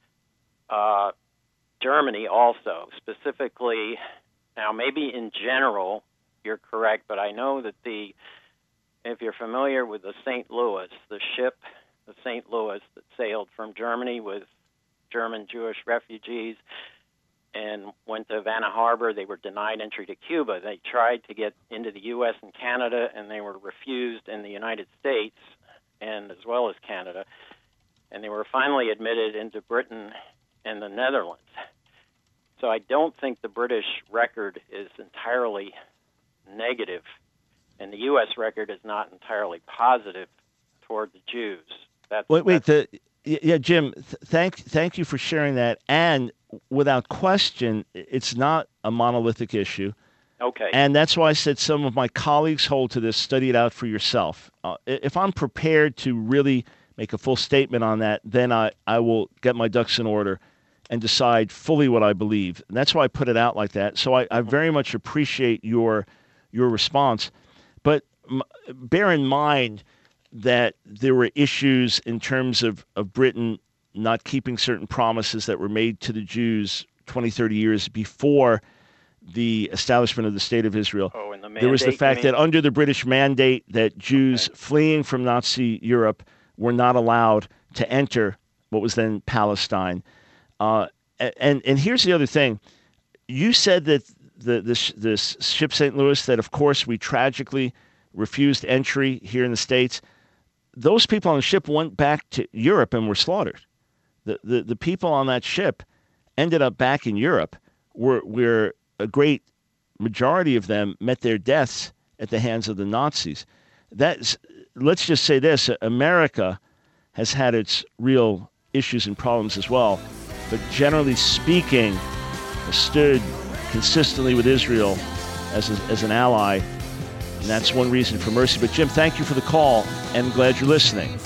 Germany also, specifically. Now, maybe in general you're correct, but I know that if you're familiar with the St. Louis, the ship, the St. Louis that sailed from Germany with German Jewish refugees and went to Havana Harbor, they were denied entry to Cuba. They tried to get into the U.S. and Canada, and they were refused in the United States and as well as Canada. And they were finally admitted into Britain and the Netherlands. So I don't think the British record is entirely negative, and the U.S. record is not entirely positive toward the Jews. Jim, thank you for sharing that. And without question, it's not a monolithic issue. Okay. And that's why I said some of my colleagues hold to this. Study it out for yourself. If I'm prepared to really make a full statement on that, then I will get my ducks in order and decide fully what I believe. And that's why I put it out like that. So I very much appreciate your response. But bear in mind that there were issues in terms of Britain not keeping certain promises that were made to the Jews 20, 30 years before the establishment of the State of Israel. Oh, in the There was the fact that under the British mandate that Jews fleeing from Nazi Europe were not allowed to enter what was then Palestine. And here's the other thing. You said that this ship St. Louis, that of course we tragically refused entry here in the States. Those people on the ship went back to Europe and were slaughtered. The people on that ship ended up back in Europe, where a great majority of them met their deaths at the hands of the Nazis. Let's just say this, America has had its real issues and problems as well, but generally speaking, has stood consistently with Israel as an ally, and that's one reason for mercy. But Jim, thank you for the call, and I'm glad you're listening.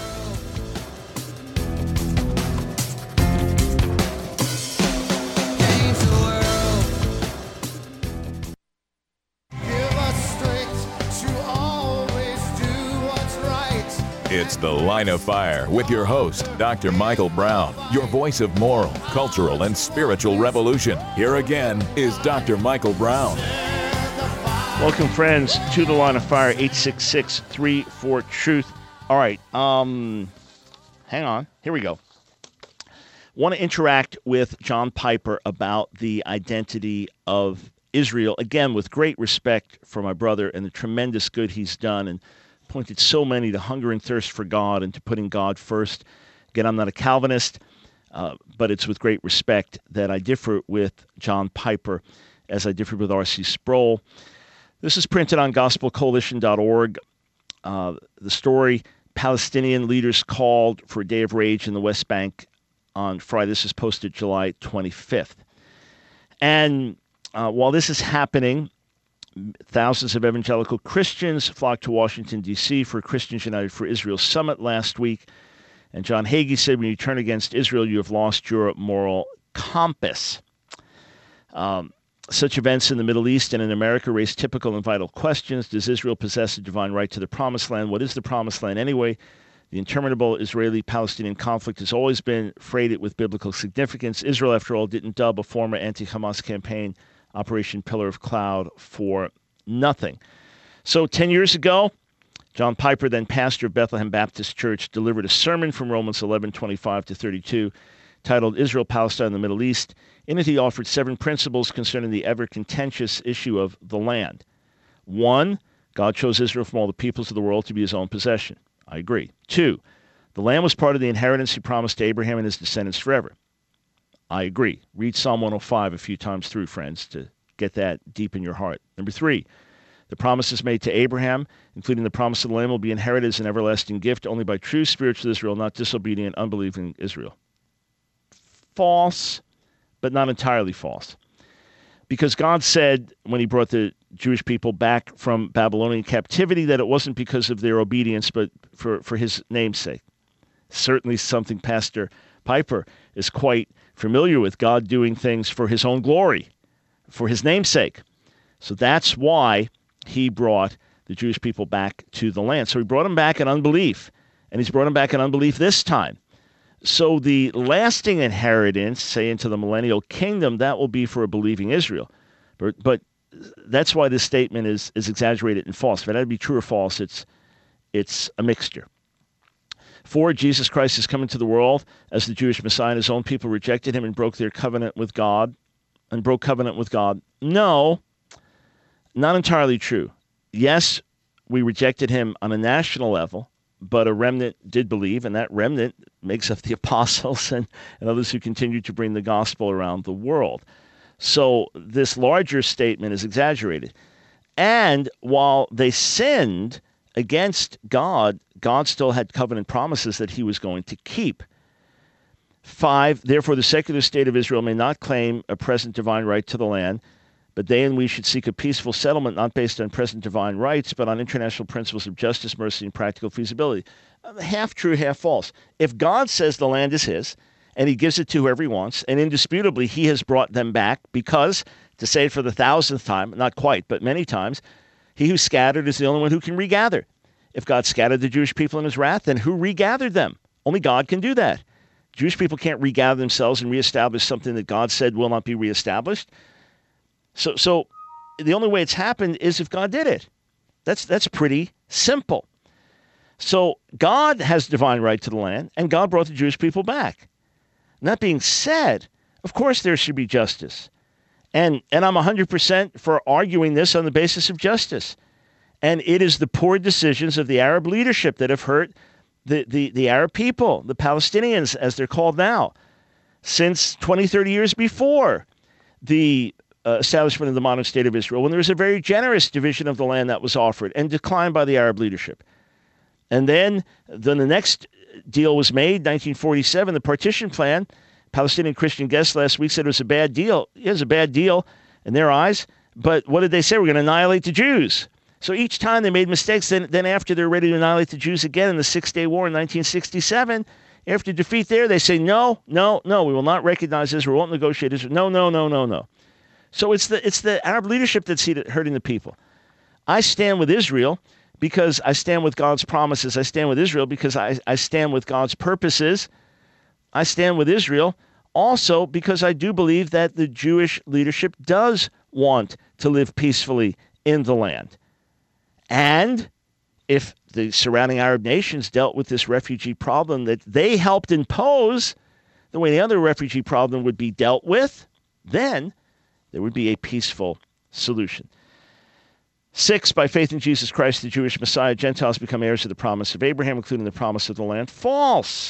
It's The Line of Fire with your host, Dr. Michael Brown, your voice of moral, cultural, and spiritual revolution. Here again is Dr. Michael Brown. Welcome, friends, to The Line of Fire, 866-34-TRUTH. All right, hang on. Here we go. Want to interact with John Piper about the identity of Israel, again, with great respect for my brother and the tremendous good he's done, and pointed so many to hunger and thirst for God and to putting God first. Again, I'm not a Calvinist, but it's with great respect that I differ with John Piper as I differed with R.C. Sproul. This is printed on gospelcoalition.org. The story, Palestinian leaders called for a day of rage in the West Bank on Friday. This is posted July 25th. And while this is happening, thousands of evangelical Christians flocked to Washington, D.C. for Christians United for Israel Summit last week. And John Hagee said, when you turn against Israel, you have lost your moral compass. Such events in the Middle East and in America raise typical and vital questions. Does Israel possess a divine right to the Promised Land? What is the Promised Land anyway? The interminable Israeli-Palestinian conflict has always been freighted with biblical significance. Israel, after all, didn't dub a former anti-Hamas campaign Operation Pillar of Cloud for nothing. So 10 years ago, John Piper, then pastor of Bethlehem Baptist Church, delivered a sermon from Romans 11:25-32, titled Israel, Palestine, and the Middle East. In it, he offered 7 principles concerning the ever-contentious issue of the land. 1, God chose Israel from all the peoples of the world to be his own possession. I agree. 2, the land was part of the inheritance he promised to Abraham and his descendants forever. I agree. Read Psalm 105 a few times through, friends, to get that deep in your heart. Number 3, the promises made to Abraham, including the promise of the land, will be inherited as an everlasting gift only by true spiritual Israel, not disobedient, unbelieving Israel. False, but not entirely false. Because God said when he brought the Jewish people back from Babylonian captivity that it wasn't because of their obedience, but for his name's sake. Certainly something Pastor Piper is quite familiar with, God doing things for his own glory, for his name's sake. So that's why he brought the Jewish people back to the land. So he brought them back in unbelief, and he's brought them back in unbelief this time. So the lasting inheritance, say into the millennial kingdom, that will be for a believing Israel. But that's why this statement is exaggerated and false. If it had to be true or false, it's a mixture. 4, Jesus Christ is coming to the world as the Jewish Messiah, and his own people rejected him and broke their covenant with God. No, not entirely true. Yes, we rejected him on a national level, but a remnant did believe, and that remnant makes up the apostles and others who continue to bring the gospel around the world. So this larger statement is exaggerated. And while they sinned against God, God still had covenant promises that he was going to keep. 5, therefore the secular state of Israel may not claim a present divine right to the land, but they and we should seek a peaceful settlement not based on present divine rights, but on international principles of justice, mercy, and practical feasibility. Half true, half false. If God says the land is his, and he gives it to whoever he wants, and indisputably he has brought them back because, to say it for the 1,000th time, not quite, but many times, he who scattered is the only one who can regather. If God scattered the Jewish people in his wrath, then who regathered them? Only God can do that. Jewish people can't regather themselves and reestablish something that God said will not be reestablished. So the only way it's happened is if God did it. That's pretty simple. So God has divine right to the land, and God brought the Jewish people back. And that being said, of course there should be justice. And I'm 100% for arguing this on the basis of justice. And it is the poor decisions of the Arab leadership that have hurt the Arab people, the Palestinians, as they're called now, since 20, 30 years before the establishment of the modern state of Israel, when there was a very generous division of the land that was offered and declined by the Arab leadership. And then the next deal was made, 1947, the partition plan. Palestinian Christian guests last week said it was a bad deal. It was a bad deal in their eyes. But what did they say? We're going to annihilate the Jews. So each time they made mistakes, then after they're ready to annihilate the Jews again in the Six-Day War in 1967, after defeat there, they say, no, we will not recognize Israel, we won't negotiate Israel. No. So it's the Arab leadership that's hurting the people. I stand with Israel because I stand with God's promises. I stand with Israel because I stand with God's purposes. I stand with Israel also because I do believe that the Jewish leadership does want to live peacefully in the land. And if the surrounding Arab nations dealt with this refugee problem that they helped impose the way the other refugee problem would be dealt with, then there would be a peaceful solution. 6, by faith in Jesus Christ, the Jewish Messiah, Gentiles become heirs of the promise of Abraham, including the promise of the land. False.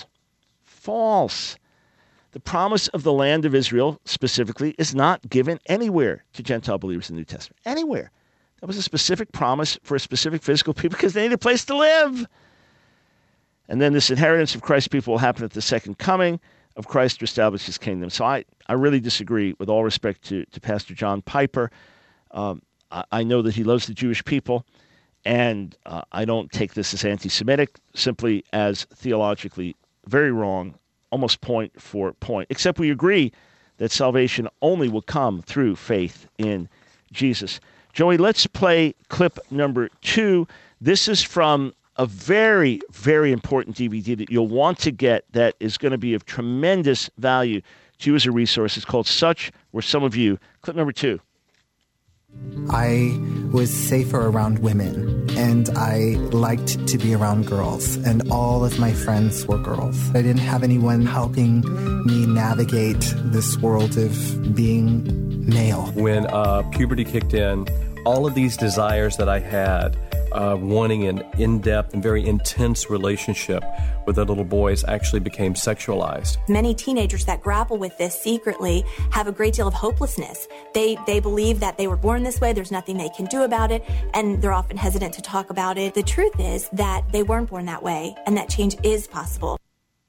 The promise of the land of Israel, specifically, is not given anywhere to Gentile believers in the New Testament. Anywhere. That was a specific promise for a specific physical people because they need a place to live. And then this inheritance of Christ's people will happen at the second coming of Christ to establish his kingdom. So I really disagree, with all respect to Pastor John Piper. I know that he loves the Jewish people, and I don't take this as anti-Semitic, simply as theologically very wrong, almost point for point, except we agree that salvation only will come through faith in Jesus. Joey, let's play clip number 2. This is from a very, very important DVD that you'll want to get that is going to be of tremendous value to you as a resource. It's called Such Were Some of You. Clip number 2. I was safer around women, and I liked to be around girls, and all of my friends were girls. I didn't have anyone helping me navigate this world of being male. When puberty kicked in, all of these desires that I had, wanting an in-depth and very intense relationship with the little boys, actually became sexualized. Many teenagers that grapple with this secretly have a great deal of hopelessness. They believe that they were born this way, there's nothing they can do about it, and they're often hesitant to talk about it. The truth is that they weren't born that way, and that change is possible.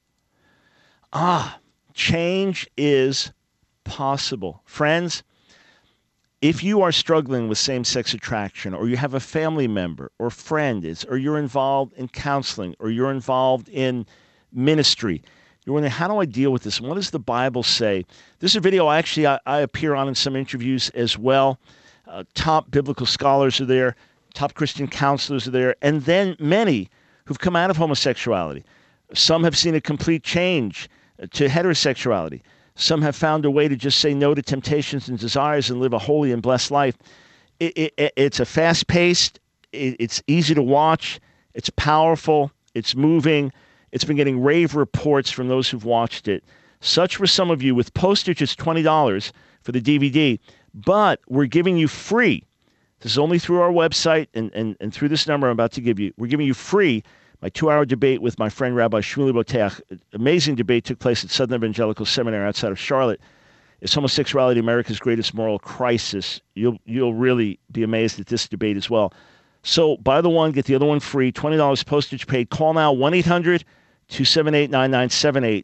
Change is possible. Friends, if you are struggling with same-sex attraction, or you have a family member or friend or you're involved in counseling, or you're involved in ministry, you're wondering, how do I deal with this? And what does the Bible say? This is a video I appear on in some interviews as well. Top biblical scholars are there. Top Christian counselors are there. And then many who've come out of homosexuality. Some have seen a complete change to heterosexuality. Some have found a way to just say no to temptations and desires and live a holy and blessed life. It's a fast-paced, it's easy to watch, it's powerful, it's moving. It's been getting rave reports from those who've watched it. Such Were Some of You. With postage, it's $20 for the DVD, but we're giving you free. This is only through our website and through this number I'm about to give you. We're giving you free my 2-hour debate with my friend Rabbi Shmuley Boteach. Amazing debate took place at Southern Evangelical Seminary outside of Charlotte. Is homosexuality America's greatest moral crisis? You'll really be amazed at this debate as well. So buy the one, get the other one free. $20 postage paid. Call now, 1-800-278-9978.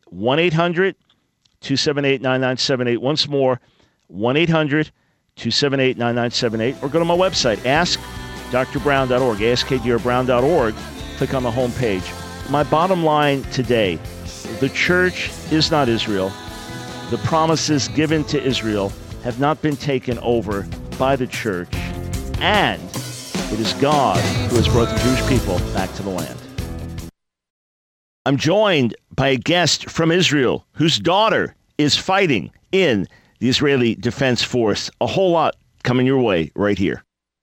1-800-278-9978. Once more, 1-800-278-9978. Or go to my website, askdrbrown.org, askdrbrown.org. Click on the home page. My bottom line today, the church is not Israel. The promises given to Israel have not been taken over by the church. And it is God who has brought the Jewish people back to the land. I'm joined by a guest from Israel whose daughter is fighting in the Israeli Defense Force. A whole lot coming your way right here.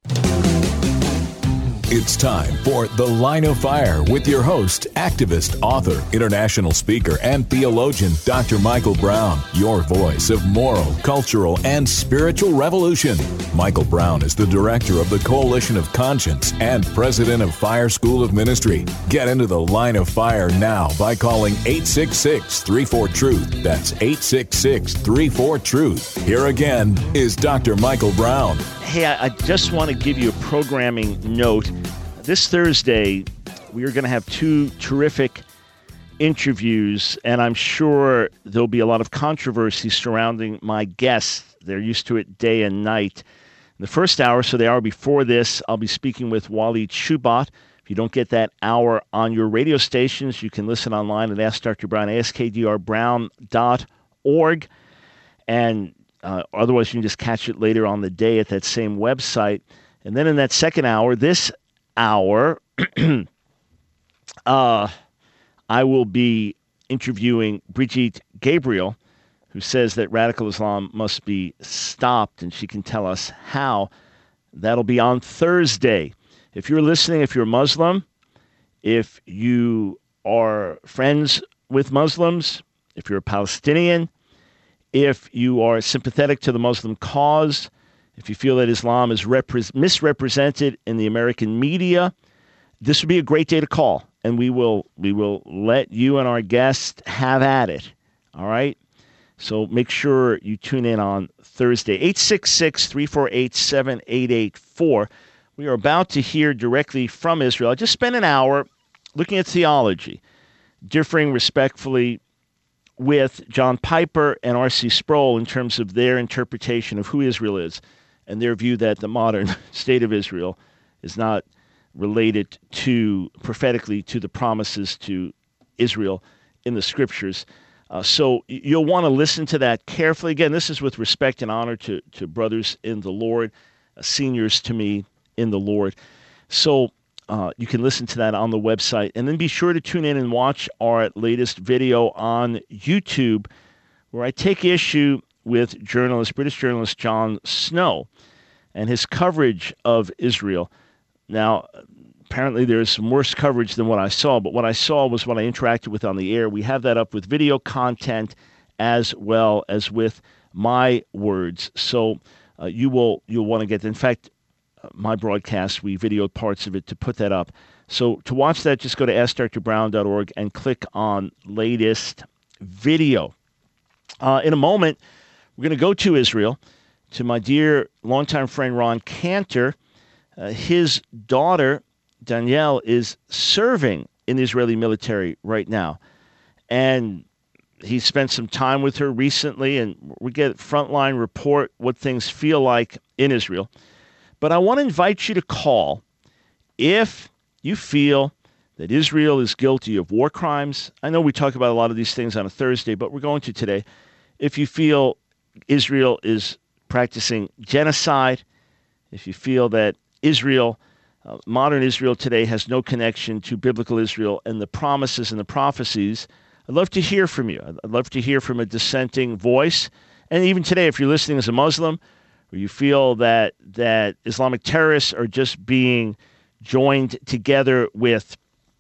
It's time for The Line of Fire with your host, activist, author, international speaker, and theologian, Dr. Michael Brown, your voice of moral, cultural, and spiritual revolution. Michael Brown is the director of the Coalition of Conscience and president of Fire School of Ministry. Get into The Line of Fire now by calling 866-34-TRUTH. That's 866-34-TRUTH. Here again is Dr. Michael Brown. Hey, I just want to give you a programming note. This Thursday, we are going to have two terrific interviews, and I'm sure there'll be a lot of controversy surrounding my guests. They're used to it day and night. In the first hour, so the hour before this, I'll be speaking with Waleed Shoebat. If you don't get that hour on your radio stations, you can listen online at Ask Dr. Brown, askdrbrown.org. And otherwise, you can just catch it later on the day at that same website. And then in that second hour, this hour, I will be interviewing Brigitte Gabriel, who says that radical Islam must be stopped, and she can tell us how. That'll be on Thursday. If you're listening, if you're Muslim, if you are friends with Muslims, if you're a Palestinian, if you are sympathetic to the Muslim cause, if you feel that Islam is misrepresented in the American media, this would be a great day to call, and we will let you and our guests have at it. All right? So make sure you tune in on Thursday, 866-348-7884. We are about to hear directly from Israel. I just spent an hour looking at theology, differing respectfully with John Piper and R.C. Sproul in terms of their interpretation of who Israel is and their view that the modern state of Israel is not related to, prophetically, to the promises to Israel in the Scriptures. So you'll want to listen to that carefully. Again, this is with respect and honor to brothers in the Lord, seniors to me in the Lord. So you can listen to that on the website. And then be sure to tune in and watch our latest video on YouTube, where I take issue with British journalist Jon Snow and his coverage of Israel. Now, apparently there is some worse coverage than what I saw, but what I saw was what I interacted with on the air. We have that up with video content as well as with my words. So you'll want to get, in fact, my broadcast, we videoed parts of it to put that up. So to watch that, just go to AskDrBrown.org and click on latest video. In a moment, we're going to go to Israel, to my dear longtime friend Ron Cantor. His daughter, Danielle, is serving in the Israeli military right now. And he spent some time with her recently, and we get a frontline report what things feel like in Israel. But I want to invite you to call if you feel that Israel is guilty of war crimes. I know we talk about a lot of these things on a Thursday, but we're going to today. If you feel Israel is practicing genocide, if you feel that Israel, modern Israel today, has no connection to biblical Israel and the promises and the prophecies, I'd love to hear from you. I'd love to hear from a dissenting voice. And even today, if you're listening as a Muslim, or you feel that Islamic terrorists are just being joined together with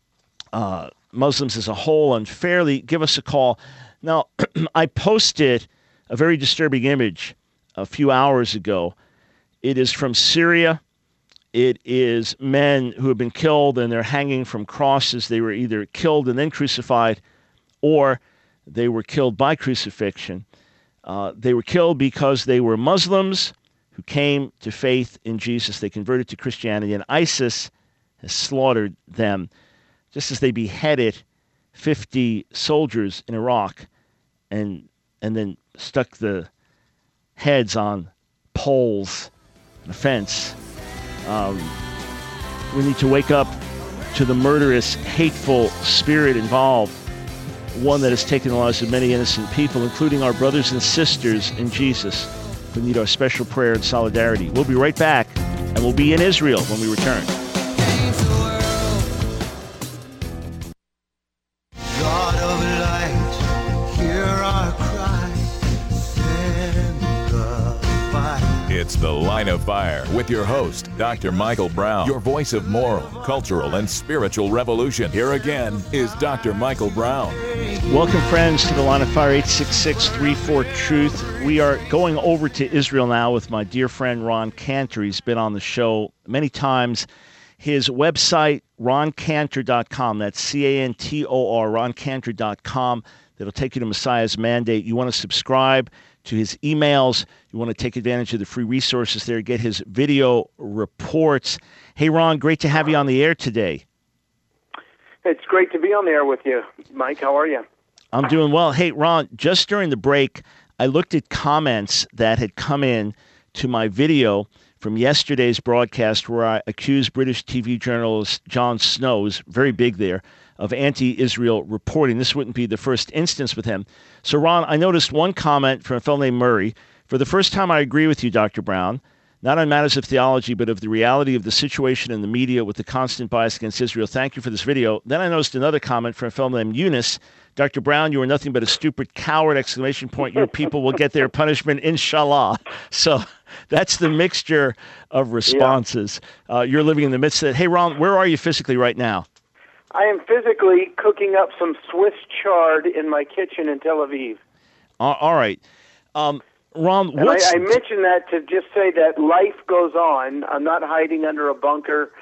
Muslims as a whole unfairly, give us a call. Now, I posted a very disturbing image a few hours ago. It is from Syria. It is men who have been killed, and they're hanging from crosses. They were either killed and then crucified, or they were killed by crucifixion. They were killed because they were Muslims who came to faith in Jesus. They converted to Christianity, and ISIS has slaughtered them, just as they beheaded 50 soldiers in Iraq and then stuck the heads on poles and a fence. We need to wake up to the murderous, hateful spirit involved, one that has taken the lives of many innocent people, including our brothers and sisters in Jesus, who need our special prayer and solidarity. We'll be right back, and we'll be in Israel when we return. God of light, hear our cry, send the fire. It's The Line of Fire with your host, Dr. Michael Brown, your voice of moral, cultural, and spiritual revolution. Here again is Dr. Michael Brown. Welcome, friends, to The Line of Fire, 866-34-TRUTH. We are going over to Israel now with my dear friend Ron Cantor. He's been on the show many times. His website, roncantor.com. That's C-A-N-T-O-R, roncantor.com. That'll take you to Messiah's Mandate. You want to subscribe to his emails. You want to take advantage of the free resources there, get his video reports. Hey, Ron, great to have you on the air today. It's great to be on the air with you. Mike, how are you? I'm doing well. Hey, Ron, just during the break, I looked at comments that had come in to my video from yesterday's broadcast where I accused British TV journalist Jon Snow, who's very big there, of anti-Israel reporting. This wouldn't be the first instance with him. So, Ron, I noticed one comment from a fellow named Murray. For the first time, I agree with you, Dr. Brown, not on matters of theology, but of the reality of the situation in the media with the constant bias against Israel. Thank you for this video. Then I noticed another comment from a fellow named Eunice. Dr. Brown, you are nothing but a stupid coward, ! Your people will get their punishment, inshallah. So that's the mixture of responses. Yeah. You're living in the midst of it. Hey, Ron, where are you physically right now? I am physically cooking up some Swiss chard in my kitchen in Tel Aviv. All right. Ron, I mentioned that to just say that life goes on. I'm not hiding under a bunker.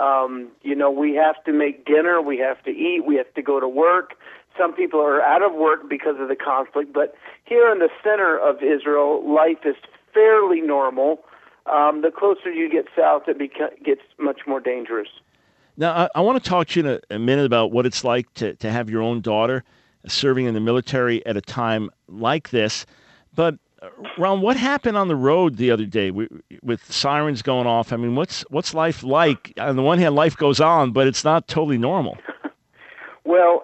We have to make dinner. We have to eat. We have to go to work. Some people are out of work because of the conflict. But here in the center of Israel, life is fairly normal. The closer you get south, it gets much more dangerous. Now, I want to talk to you in a minute about what it's like to have your own daughter serving in the military at a time like this. But, Ron, what happened on the road the other day with sirens going off? I mean, what's life like? On the one hand, life goes on, but it's not totally normal. Well,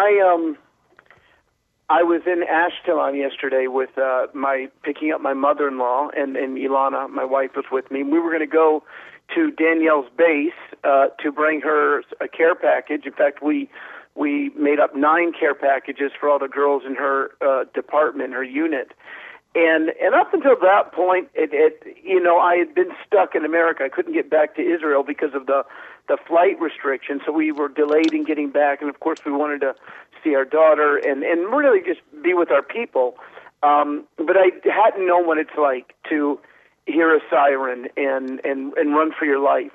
I was in Ashkelon yesterday with picking up my mother-in-law, and Ilana, my wife, was with me. We were going to go to Danielle's base to bring her a care package. In fact, we made up 9 care packages for all the girls in her department, her unit. And up until that point, I had been stuck in America. I couldn't get back to Israel because of the flight restrictions, so we were delayed in getting back. And, of course, we wanted to see our daughter and really just be with our people. But I hadn't known what it's like to hear a siren and run for your life.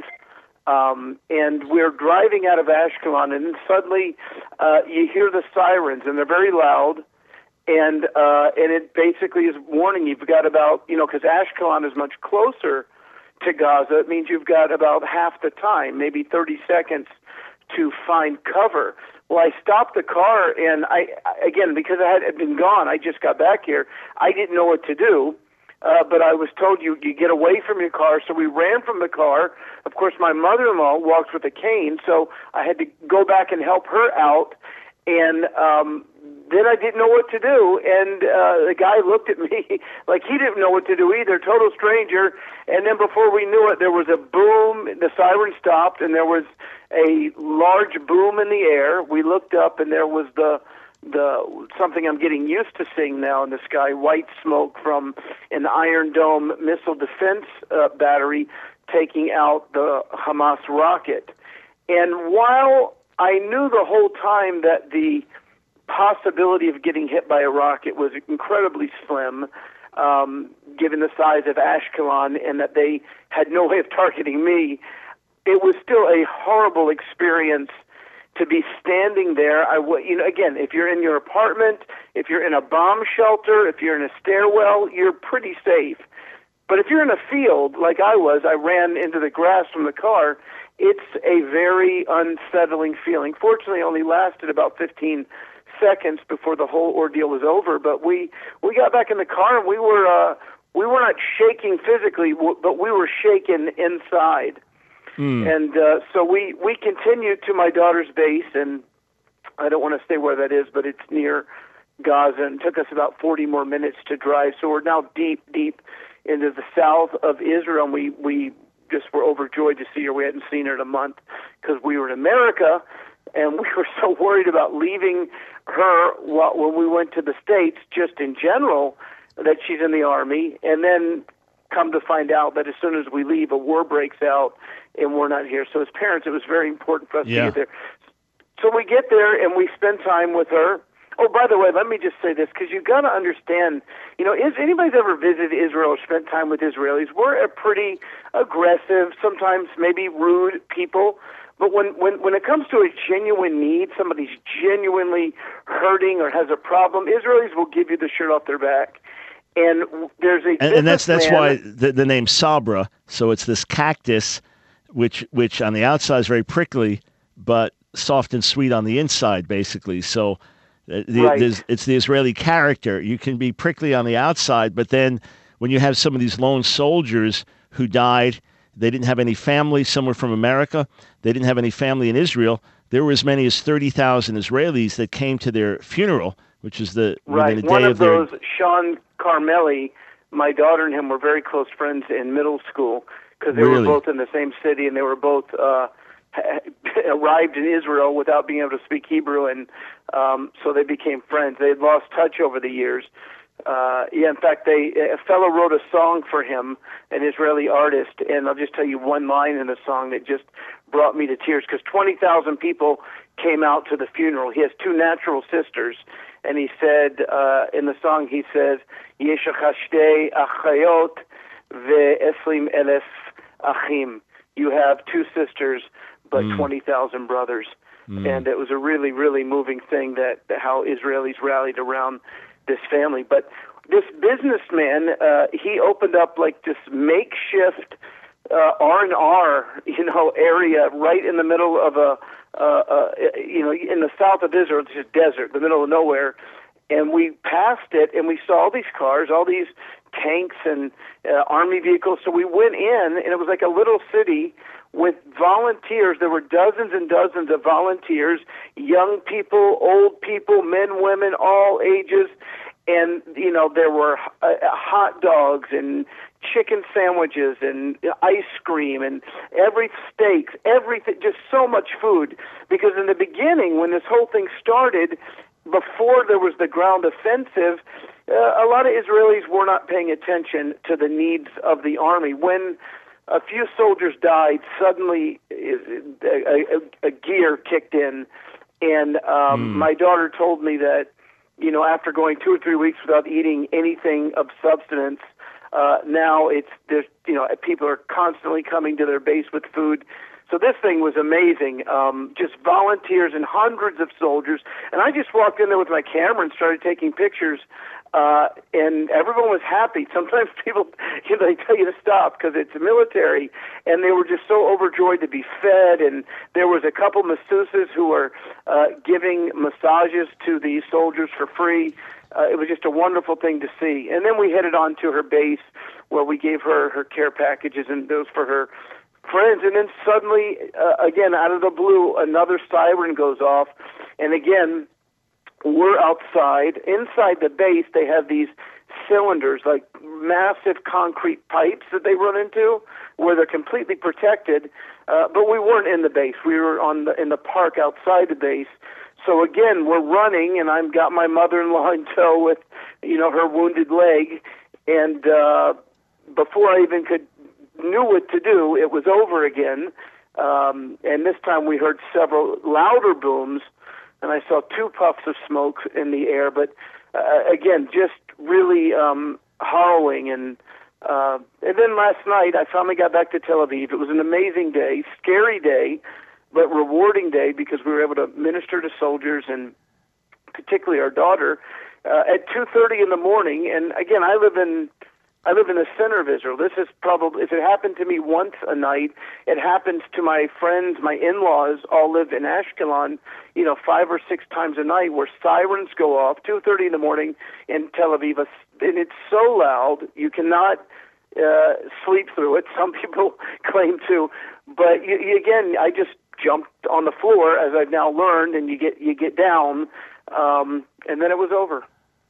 And we're driving out of Ashkelon, and then suddenly you hear the sirens, and they're very loud. And it basically is warning you've got about, because Ashkelon is much closer to Gaza, it means you've got about half the time, maybe 30 seconds, to find cover. Well, I stopped the car, and because I had been gone, I just got back here, I didn't know what to do. But I was told you get away from your car, so we ran from the car. Of course, my mother-in-law walks with a cane, so I had to go back and help her out. And then I didn't know what to do, and the guy looked at me like he didn't know what to do either, total stranger. And then before we knew it, there was a boom, the siren stopped, and there was a large boom in the air. We looked up, and there was the something I'm getting used to seeing now in the sky, white smoke from an Iron Dome missile defense battery taking out the Hamas rocket. And while I knew the whole time that the possibility of getting hit by a rocket was incredibly slim, given the size of Ashkelon and that they had no way of targeting me, it was still a horrible experience to be standing there. Again, if you're in your apartment, if you're in a bomb shelter, if you're in a stairwell, you're pretty safe. But if you're in a field, like I was, I ran into the grass from the car, it's a very unsettling feeling. Fortunately, it only lasted about 15 seconds before the whole ordeal was over. But we got back in the car, and we were not shaking physically, but we were shaken inside. And so we continued to my daughter's base, and I don't want to say where that is, but it's near Gaza, and it took us about 40 more minutes to drive. So we're now deep into the south of Israel, and we just were overjoyed to see her. We hadn't seen her in a month because we were in America, and we were so worried about leaving her when we went to the States, just in general, that she's in the Army. And then come to find out that as soon as we leave, a war breaks out and we're not here. So as parents, it was very important for us to get there. So we get there and we spend time with her. Oh, by the way, let me just say this, because you've got to understand, is anybody's ever visited Israel or spent time with Israelis? We're a pretty aggressive, sometimes maybe rude people. But when it comes to a genuine need, somebody's genuinely hurting or has a problem, Israelis will give you the shirt off their back. And there's a and that's why the name Sabra. So it's this cactus, which on the outside is very prickly, but soft and sweet on the inside, basically. So it's the Israeli character. You can be prickly on the outside, but then when you have some of these lone soldiers who died, they didn't have any family. Some were from America. They didn't have any family in Israel. There were as many as 30,000 Israelis that came to their funeral, which is the right. One of those, Sean Carmeli, my daughter and him were very close friends in middle school because they were both in the same city, and they were both arrived in Israel without being able to speak Hebrew, and so they became friends. They had lost touch over the years. In fact, a fellow wrote a song for him, an Israeli artist, and I'll just tell you one line in the song that just brought me to tears, because 20,000 people came out to the funeral. He has two natural sisters, and he said, in the song, he says, Yesh shtei achayot ve'esrim elef achim. You have two sisters, but 20,000 brothers. And it was a really, really moving thing that how Israelis rallied around this family. But this businessman, he opened up like this makeshift R&R, area right in the middle of in the south of Israel. It's just desert, the middle of nowhere. And we passed it, and we saw all these cars, all these tanks and army vehicles. So we went in, and it was like a little city with volunteers. There were dozens and dozens of volunteers, young people, old people, men, women, all ages. And, there were hot dogs and chicken sandwiches and ice cream and steaks, everything, just so much food. Because in the beginning, when this whole thing started, before there was the ground offensive, a lot of Israelis were not paying attention to the needs of the army. When a few soldiers died, suddenly a gear kicked in, and my daughter told me that, after going 2 or 3 weeks without eating anything of substance, now there's people are constantly coming to their base with food. So this thing was amazing, just volunteers and hundreds of soldiers. And I just walked in there with my camera and started taking pictures, and everyone was happy. Sometimes people, they tell you to stop because it's military, and they were just so overjoyed to be fed. And there was a couple masseuses who were giving massages to these soldiers for free. It was just a wonderful thing to see. And then we headed on to her base where we gave her care packages and those for her friends. And then suddenly, again, out of the blue, another siren goes off. And again, we're outside. Inside the base, they have these cylinders, like massive concrete pipes that they run into where they're completely protected. But we weren't in the base. We were in the park outside the base. So again, we're running, and I've got my mother-in-law in tow with, her wounded leg. And before I even knew what to do, it was over again. And this time we heard several louder booms, and I saw 2 puffs of smoke in the air. But again, just really harrowing. And then last night, I finally got back to Tel Aviv. It was an amazing day, scary day, but rewarding day because we were able to minister to soldiers, and particularly our daughter, at 2:30 in the morning. And again, I live in the center of Israel. This is probably, if it happened to me once a night, it happens to my friends, my in-laws, all live in Ashkelon, 5 or 6 times a night, where sirens go off, 2:30 in the morning in Tel Aviv, and it's so loud you cannot sleep through it. Some people claim to, but again, I just jumped on the floor, as I've now learned, and you get down, and then it was over.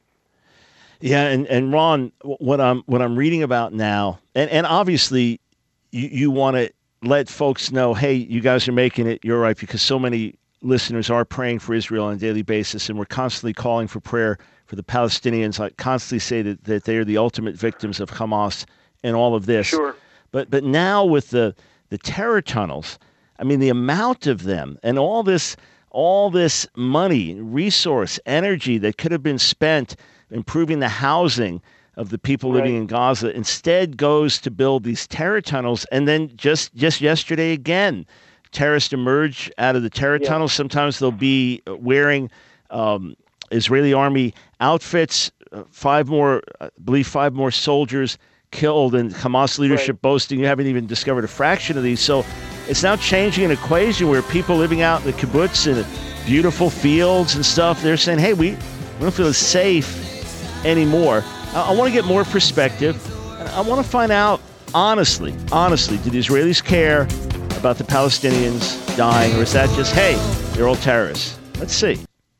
Yeah, and Ron, what I'm reading about now, and obviously you want to let folks know, hey, you guys are making it, you're right, because so many listeners are praying for Israel on a daily basis, and we're constantly calling for prayer for the Palestinians. I constantly say that they are the ultimate victims of Hamas in all of this. Sure. But now with the terror tunnels, I mean, the amount of them and all this money, resource, energy that could have been spent improving the housing of the people living in Gaza instead goes to build these terror tunnels. And then just yesterday again, terrorists emerge out of the terror tunnels. Sometimes they'll be wearing Israeli army outfits. 5 more soldiers killed, and Hamas leadership boasting you haven't even discovered a fraction of these. So it's now changing an equation where people living out in the kibbutz in beautiful fields and stuff, they're saying, hey, we don't feel as safe anymore. I want to get more perspective. I want to find out, honestly, do the Israelis care about the Palestinians dying, or is that just, hey, they're all terrorists? Let's see.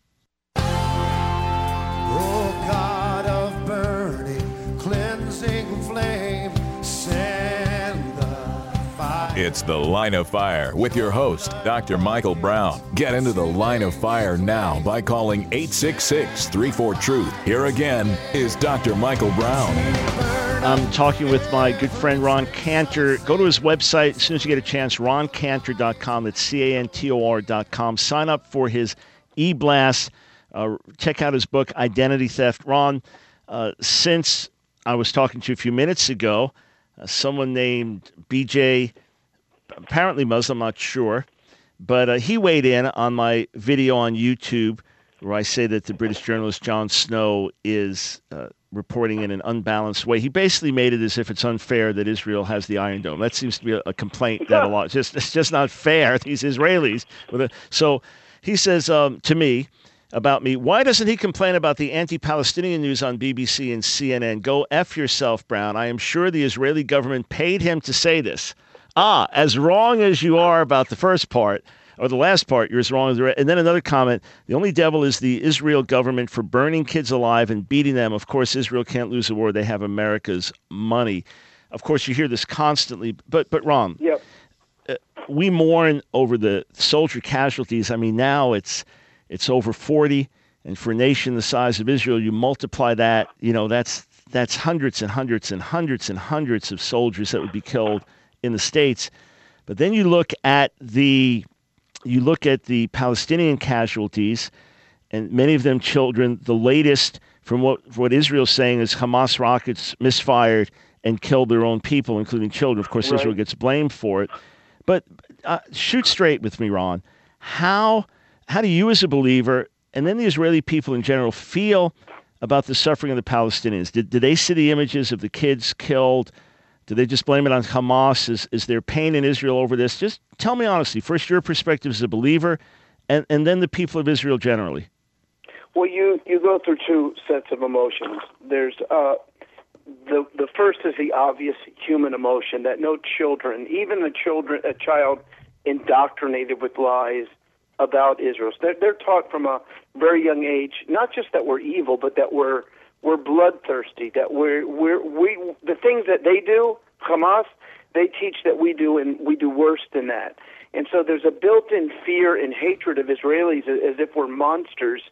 It's The Line of Fire with your host, Dr. Michael Brown. Get into the Line of Fire now by calling 866-34-TRUTH. Here again is Dr. Michael Brown. I'm talking with my good friend Ron Cantor. Go to his website as soon as you get a chance, roncantor.com. That's CANTOR.com. Sign up for his e-blast. Check out his book, Identity Theft. Ron, since I was talking to you a few minutes ago, someone named BJ, apparently Muslim, not sure, but he weighed in on my video on YouTube where I say that the British journalist Jon Snow is reporting in an unbalanced way. He basically made it as if it's unfair that Israel has the Iron Dome. That seems to be a complaint that a lot. It's just not fair, these Israelis. So he says to me, about me, why doesn't he complain about the anti-Palestinian news on BBC and CNN? Go F yourself, Brown. I am sure the Israeli government paid him to say this. As wrong as you are about the first part, or the last part, you're as wrong as the rest. And then another comment, the only devil is the Israel government for burning kids alive and beating them. Of course, Israel can't lose a war. They have America's money. Of course, you hear this constantly. But Ron, we mourn over the soldier casualties. I mean, now it's over 40, and for a nation the size of Israel, you multiply that, that's hundreds and hundreds and hundreds and hundreds of soldiers that would be killed in the States. But then you look at the Palestinian casualties, and many of them children. The latest from what Israel's saying is Hamas rockets misfired and killed their own people, including children. Of course, Israel gets blamed for it. But shoot straight with me, Ron. How do you as a believer, and then the Israeli people in general, feel about the suffering of the Palestinians? Did they see the images of the kids killed? Do they just blame it on Hamas? Is there pain in Israel over this? Just tell me honestly, first your perspective as a believer, and then the people of Israel generally. Well, you go through two sets of emotions. There's the first is the obvious human emotion that no children, even a child indoctrinated with lies about Israel. So they're taught from a very young age, not just that we're evil, but that we're bloodthirsty. That we the things that they do, Hamas, they teach that we do, and we do worse than that. And so there's a built-in fear and hatred of Israelis as if we're monsters.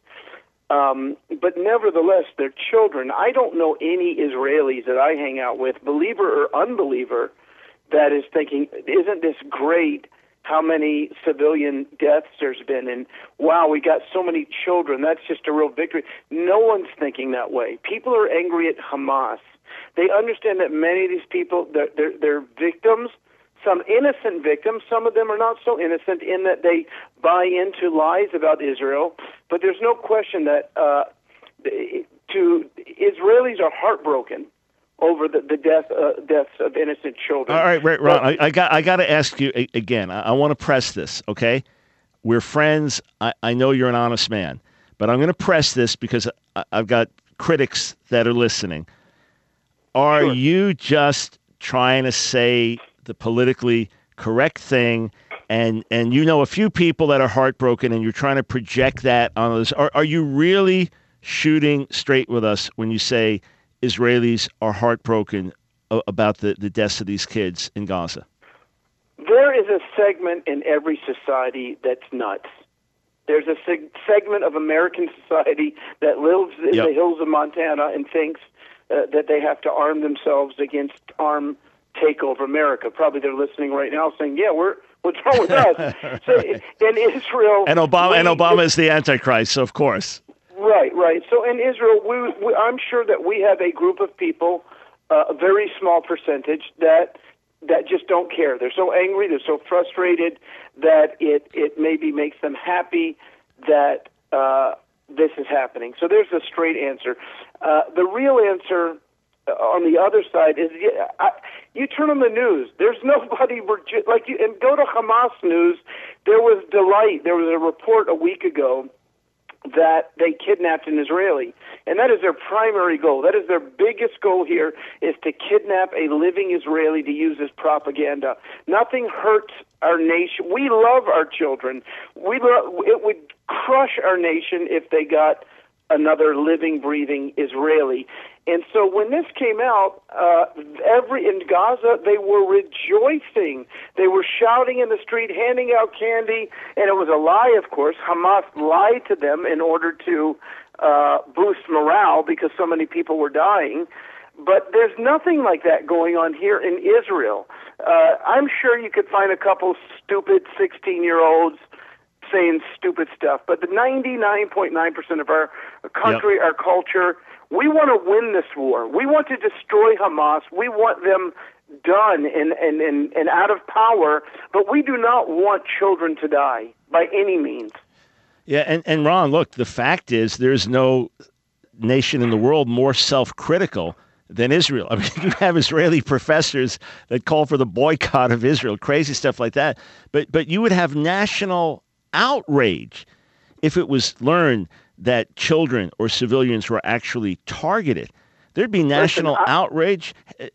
But nevertheless, they're children. I don't know any Israelis that I hang out with, believer or unbeliever, that is thinking, isn't this great how many civilian deaths there's been, and wow, we got so many children, that's just a real victory. No one's thinking that way. People are angry at Hamas. They understand that many of these people, they're victims, some innocent victims. Some of them are not so innocent in that they buy into lies about Israel, but there's no question that Israelis are heartbroken over the deaths of innocent children. All right, Ron, I got to ask you again. I want to press this, okay? We're friends. I know you're an honest man, but I'm going to press this because I've got critics that are listening. Are you just trying to say the politically correct thing, and you know a few people that are heartbroken, and you're trying to project that on others? Are you really shooting straight with us when you say Israelis are heartbroken about the deaths of these kids in Gaza? There is a segment in every society that's nuts. There's a segment of American society that lives in the hills of Montana and thinks that they have to arm themselves against armed takeover America. Probably they're listening right now saying, yeah, what's wrong with us? So in Israel... And Obama is the Antichrist, so of course. Right. So in Israel, I'm sure that we have a group of people, a very small percentage, that just don't care. They're so angry, they're so frustrated that it maybe makes them happy that this is happening. So there's the straight answer. The real answer on the other side is you turn on the news. There's nobody and go to Hamas news. There was delight. There was a report a week ago that they kidnapped an Israeli, and that is their primary goal. That is their biggest goal here, is to kidnap a living Israeli to use as propaganda. Nothing hurts our nation. We love our children. It would crush our nation if they got another living, breathing Israeli. And so when this came out, in Gaza, they were rejoicing. They were shouting in the street, handing out candy, and it was a lie, of course. Hamas lied to them in order to boost morale because so many people were dying. But there's nothing like that going on here in Israel. I'm sure you could find a couple stupid 16-year-olds saying stupid stuff, but the 99.9% of our country, our culture, we want to win this war. We want to destroy Hamas. We want them done and out of power, but we do not want children to die by any means. Yeah, and Ron, look, the fact is there's no nation in the world more self-critical than Israel. I mean, you have Israeli professors that call for the boycott of Israel, crazy stuff like that. But you would have national outrage if it was learned that children or civilians were actually targeted. There'd be national outrage. I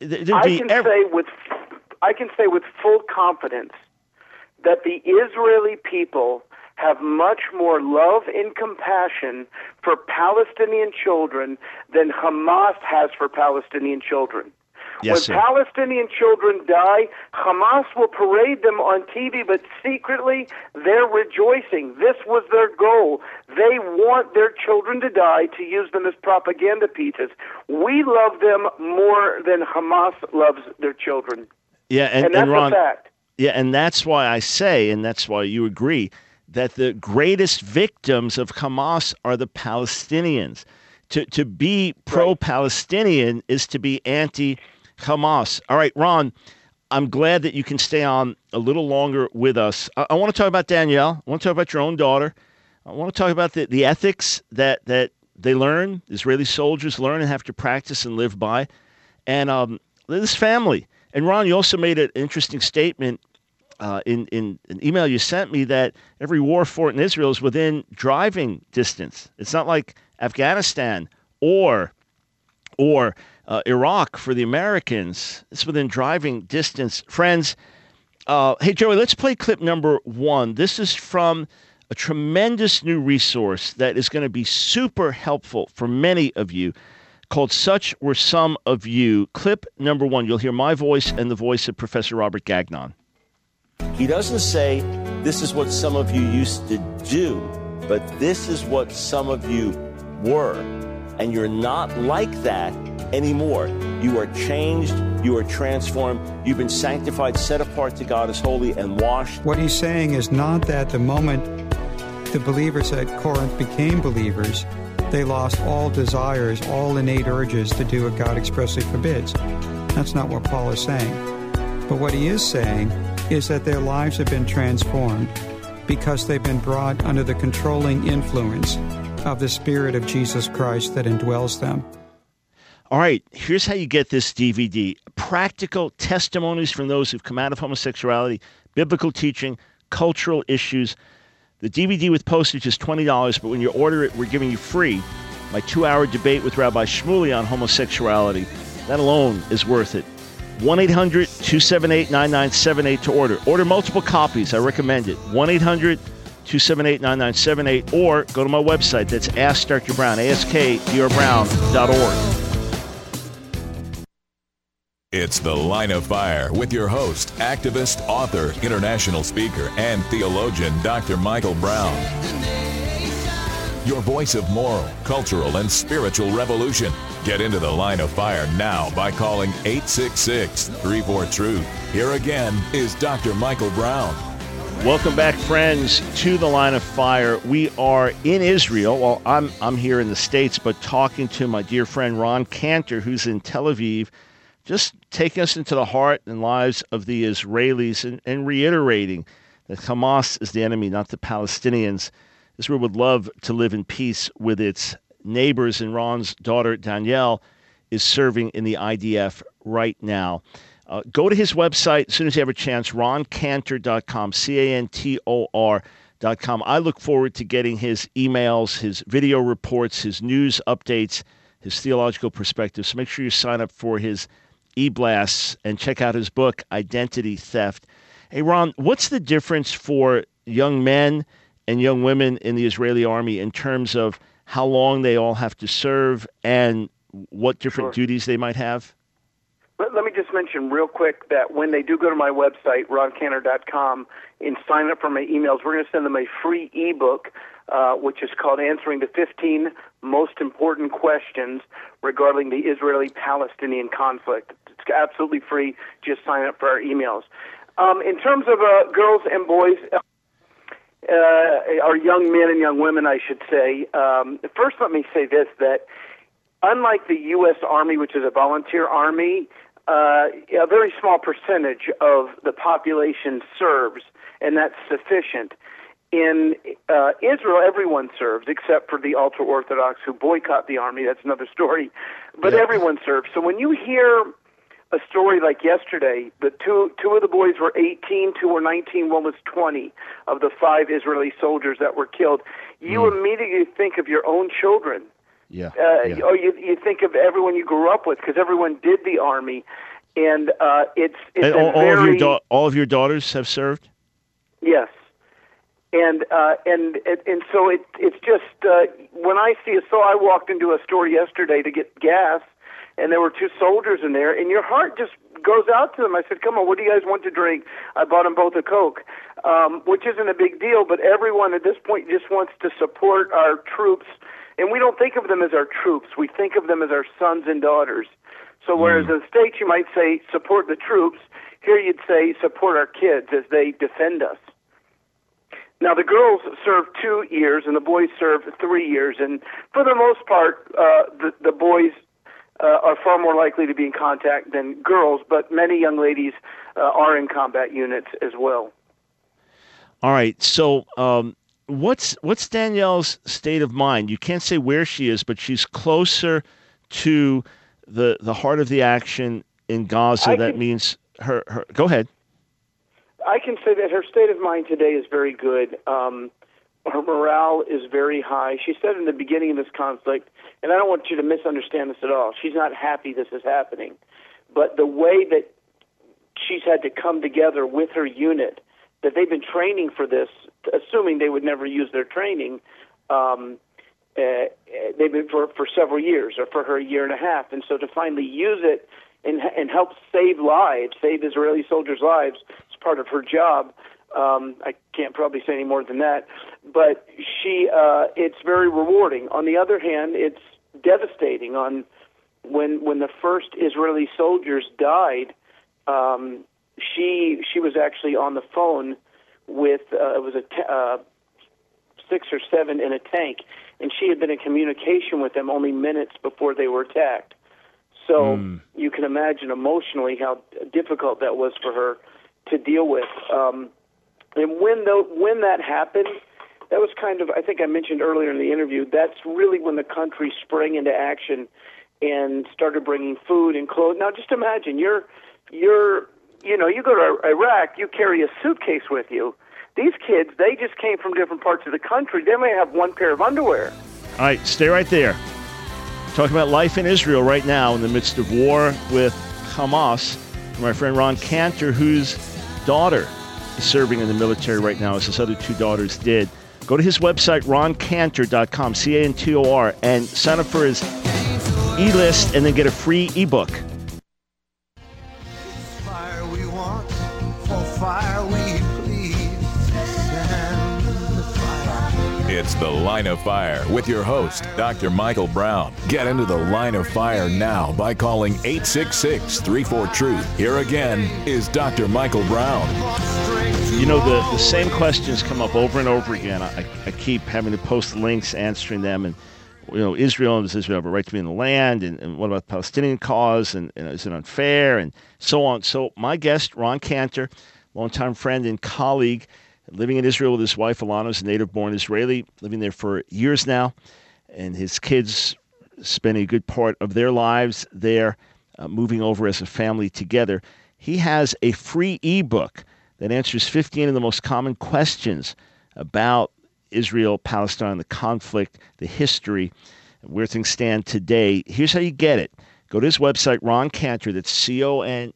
can say with full confidence that the Israeli people have much more love and compassion for Palestinian children than Hamas has for Palestinian children. Yes, when Palestinian children die, Hamas will parade them on TV, but secretly they're rejoicing. This was their goal. They want their children to die to use them as propaganda pieces. We love them more than Hamas loves their children. Yeah, and that's Ron, a fact. Yeah, and that's why I say, and that's why you agree, that the greatest victims of Hamas are the Palestinians. To be pro-Palestinian is to be anti-Hamas. All right, Ron, I'm glad that you can stay on a little longer with us. I want to talk about Danielle. I want to talk about your own daughter. I want to talk about the ethics that they learn, Israeli soldiers learn and have to practice and live by, and this family. And Ron, you also made an interesting statement in an email you sent me that every war fought in Israel is within driving distance. It's not like Afghanistan or Iraq for the Americans. It's within driving distance. Friends, hey, Joey, let's play clip number 1. This is from a tremendous new resource that is going to be super helpful for many of you called Such Were Some of You. Clip number 1. You'll hear my voice and the voice of Professor Robert Gagnon. He doesn't say, this is what some of you used to do, but this is what some of you were. And you're not like that anymore. You are changed. You are transformed. You've been sanctified, set apart to God as holy, and washed. What he's saying is not that the moment the believers at Corinth became believers, they lost all desires, all innate urges to do what God expressly forbids. That's not what Paul is saying. But what he is saying is that their lives have been transformed because they've been brought under the controlling influence of the Spirit of Jesus Christ that indwells them. All right, here's how you get this DVD. Practical testimonies from those who've come out of homosexuality, biblical teaching, cultural issues. The DVD with postage is $20, but when you order it, we're giving you free my 2-hour debate with Rabbi Shmuley on homosexuality. That alone is worth it. 1-800-278-9978 to order. Order multiple copies. I recommend it. 1-800-278-9978, or go to my website. That's Ask Dr. Brown, askdrbrown.org. It's The Line of Fire with your host, activist, author, international speaker, and theologian, Dr. Michael Brown. your voice of moral, cultural, and spiritual revolution. Get into the Line of Fire now by calling 866-34-TRUTH. Here again is Dr. Michael Brown. Welcome back, friends, to the Line of Fire. We are in Israel. Well, I'm here in the States, but talking to my dear friend Ron Cantor, who's in Tel Aviv, just taking us into the heart and lives of the Israelis and reiterating that Hamas is the enemy, not the Palestinians. Israel would love to live in peace with its neighbors, and Ron's daughter, Danielle, is serving in the IDF right now. Go to his website as soon as you have a chance, roncantor.com, CANTOR.com. I look forward to getting his emails, his video reports, his news updates, his theological perspectives. So make sure you sign up for his e-blasts and check out his book, Identity Theft. Hey, Ron, what's the difference for young men and young women in the Israeli army in terms of how long they all have to serve and what different duties they might have? Let me just mention real quick that when they do go to my website, roncantor.com, and sign up for my emails, we're going to send them a free ebook, which is called Answering the 15 Most Important Questions Regarding the Israeli-Palestinian Conflict. It's absolutely free. Just sign up for our emails. In terms of girls and boys, or young men and young women, I should say, first let me say this, that unlike the U.S. Army, which is a volunteer army, a very small percentage of the population serves, and that's sufficient. In Israel, everyone serves, except for the ultra-Orthodox who boycott the army. That's another story. But everyone serves. So when you hear a story like yesterday, the two of the boys were 18, 2 were 19, one was 20 of the 5 Israeli soldiers that were killed, you immediately think of your own children. Or you think of everyone you grew up with, because everyone did the army, and it's and all of your daughters have served. Yes, and so it's just when I see so I walked into a store yesterday to get gas, and there were 2 soldiers in there, and your heart just goes out to them. I said, "Come on, what do you guys want to drink?" I bought them both a Coke, which isn't a big deal, but everyone at this point just wants to support our troops. And we don't think of them as our troops. We think of them as our sons and daughters. So whereas in the States you might say support the troops, here you'd say support our kids as they defend us. Now the girls serve 2 years and the boys serve 3 years. And for the most part, the boys are far more likely to be in contact than girls, but many young ladies are in combat units as well. All right, so what's Danielle's state of mind? You can't say where she is, but she's closer to the heart of the action in Gaza. That means her. Go ahead. I can say that her state of mind today is very good. Her morale is very high. She said in the beginning of this conflict, and I don't want you to misunderstand this at all, she's not happy this is happening. But the way that she's had to come together with her unit, that they've been training for this, assuming they would never use their training, they've been for several years, or for her a year and a half. And so to finally use it and help save lives, save Israeli soldiers' lives, is part of her job. I can't probably say any more than that. But it's very rewarding. On the other hand, it's devastating. When the first Israeli soldiers died, she was actually on the phone with it was 6 or 7 in a tank, and she had been in communication with them only minutes before they were attacked. So you can imagine emotionally how difficult that was for her to deal with. And when that happened, that was kind of, I think I mentioned earlier in the interview, that's really when the country sprang into action and started bringing food and clothes. Now just imagine, you go to Iraq, you carry a suitcase with you. These kids, they just came from different parts of the country. They may have one pair of underwear. All right, stay right there. Talking about life in Israel right now in the midst of war with Hamas. My friend Ron Cantor, whose daughter is serving in the military right now, as his other 2 daughters did. Go to his website, roncantor.com, CANTOR, and sign up for his e-list and then get a free ebook. Fire we want, for fire we plead. Stand the fire. It's The Line of Fire with your host, Dr. Michael Brown. Get into the Line of Fire now by calling 866-34-TRUTH. Here again is Dr. Michael Brown. You know, the same questions come up over and over again. I keep having to post links answering them. And, you know, does Israel have a right to be in the land? And what about the Palestinian cause? And is it unfair? And so on. So my guest, Ron Cantor, longtime friend and colleague, living in Israel with his wife, Ilana, is a native-born Israeli, living there for years now. And his kids spending a good part of their lives there, moving over as a family together. He has a free ebook that answers 15 of the most common questions about Israel, Palestine, the conflict, the history, where things stand today. Here's how you get it. Go to his website, Ron Cantor, that's CANTOR.com,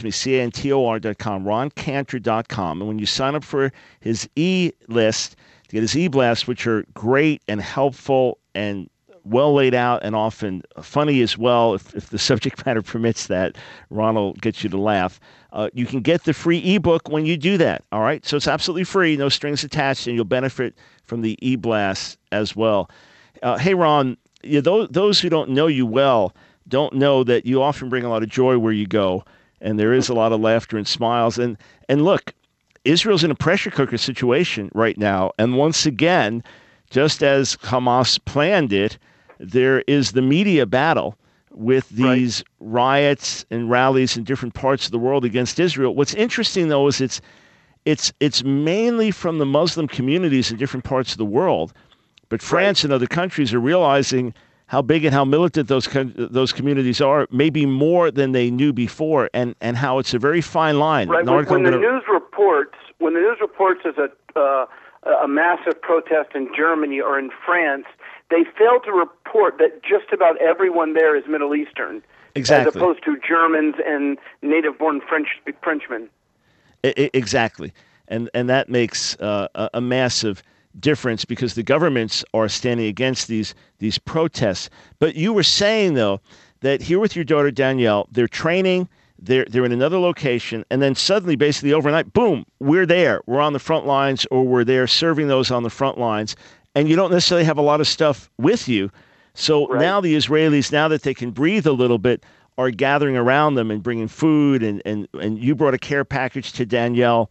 roncantor.com. And when you sign up for his e-list, to get his e-blasts, which are great and helpful and well laid out and often funny as well, if the subject matter permits that, Ron will get you to laugh. You can get the free ebook when you do that, all right? So it's absolutely free, no strings attached, and you'll benefit from the e-blasts as well. Hey, Ron, those who don't know you well don't know that you often bring a lot of joy where you go, and there is a lot of laughter and smiles. And look, Israel's in a pressure cooker situation right now, and once again, just as Hamas planned it, there is the media battle with these riots and rallies in different parts of the world against Israel. What's interesting, though, is it's mainly from the Muslim communities in different parts of the world, but France and other countries are realizing how big and how militant those communities are, maybe more than they knew before, and how it's a very fine line. Right. When the news reports is a massive protest in Germany or in France, they fail to report that just about everyone there is Middle Eastern, exactly, as opposed to Germans and native-born Frenchmen. Exactly, and that makes a massive difference because the governments are standing against these protests. But you were saying, though, that here with your daughter Danielle, they're training, they're in another location, and then suddenly, basically overnight, boom, we're there. We're on the front lines, or we're there serving those on the front lines, and you don't necessarily have a lot of stuff with you. So now the Israelis, now that they can breathe a little bit, are gathering around them and bringing food, and you brought a care package to Danielle.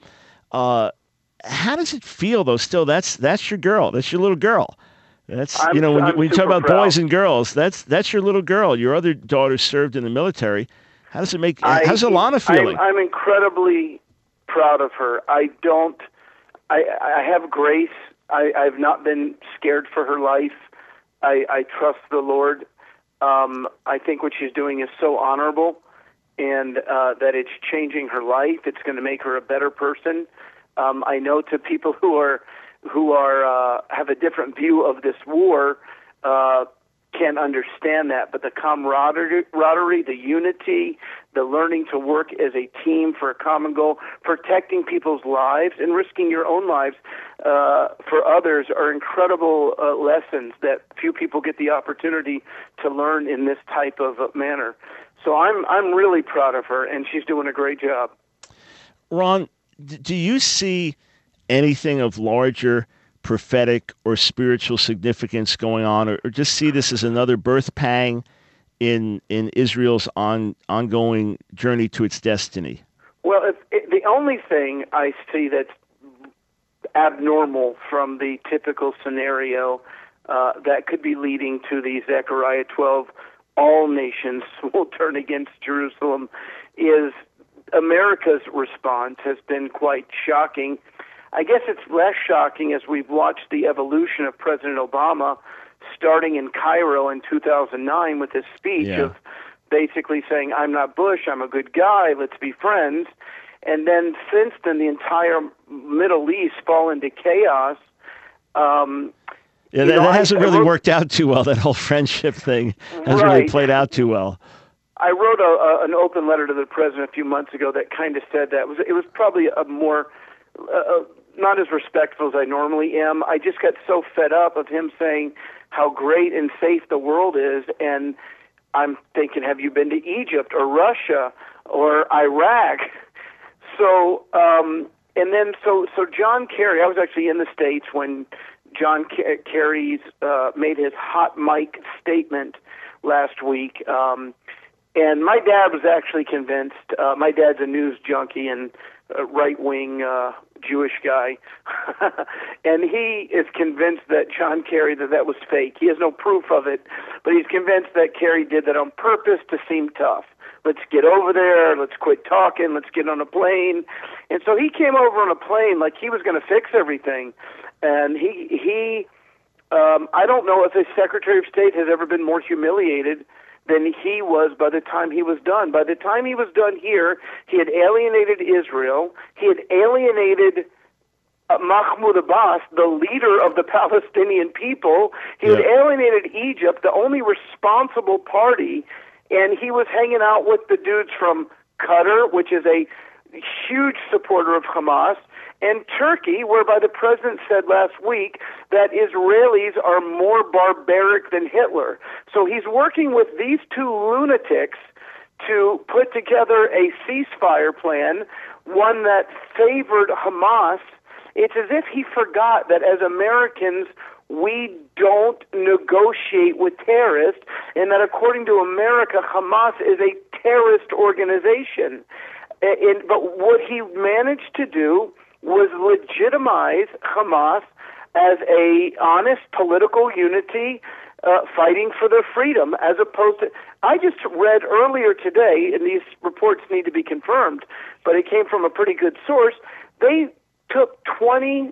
How does it feel, though? Still, that's your girl. That's your little girl. That's when you talk about proud. Boys and girls, that's your little girl. Your other daughter served in the military. How does it make? How's Ilana feeling? I'm incredibly proud of her. I have grace. I've not been scared for her life. I trust the Lord. I think what she's doing is so honorable, and that it's changing her life. It's going to make her a better person. I know to people who have a different view of this war can't understand that, but the camaraderie, the unity, the learning to work as a team for a common goal, protecting people's lives and risking your own lives for others are incredible lessons that few people get the opportunity to learn in this type of manner. So I'm really proud of her, and she's doing a great job. Ron, do you see anything of larger prophetic or spiritual significance going on, or just see this as another birth pang in Israel's ongoing journey to its destiny? Well, the only thing I see that's abnormal from the typical scenario that could be leading to the Zechariah 12, all nations will turn against Jerusalem, is America's response has been quite shocking. I guess it's less shocking as we've watched the evolution of President Obama, starting in Cairo in 2009 with his speech of basically saying, I'm not Bush, I'm a good guy, let's be friends. And then since then, the entire Middle East fall into chaos. That hasn't really worked out too well. That whole friendship thing hasn't really played out too well. I wrote an open letter to the president a few months ago that kind of said that. It was probably a more, not as respectful as I normally am. I just got so fed up of him saying how great and safe the world is, and I'm thinking, have you been to Egypt or Russia or Iraq? So, so John Kerry, I was actually in the States when John Kerry's made his hot mic statement last week. And my dad was actually convinced. My dad's a news junkie and a right-wing Jewish guy. And he is convinced that John Kerry, that was fake. He has no proof of it, but he's convinced that Kerry did that on purpose to seem tough. Let's get over there. Let's quit talking. Let's get on a plane. And so he came over on a plane like he was going to fix everything. And he I don't know if the Secretary of State has ever been more humiliated than he was by the time he was done. By the time he was done here, he had alienated Israel. He had alienated Mahmoud Abbas, the leader of the Palestinian people. He had alienated Egypt, the only responsible party, and he was hanging out with the dudes from Qatar, which is a huge supporter of Hamas, and Turkey, whereby the president said last week that Israelis are more barbaric than Hitler. So he's working with these two lunatics to put together a ceasefire plan, one that favored Hamas. It's as if he forgot that as Americans, we don't negotiate with terrorists, and that according to America, Hamas is a terrorist organization. But what he managed to do was legitimize Hamas as a honest political unity fighting for their freedom, as opposed to... I just read earlier today, and these reports need to be confirmed, but it came from a pretty good source, they took 20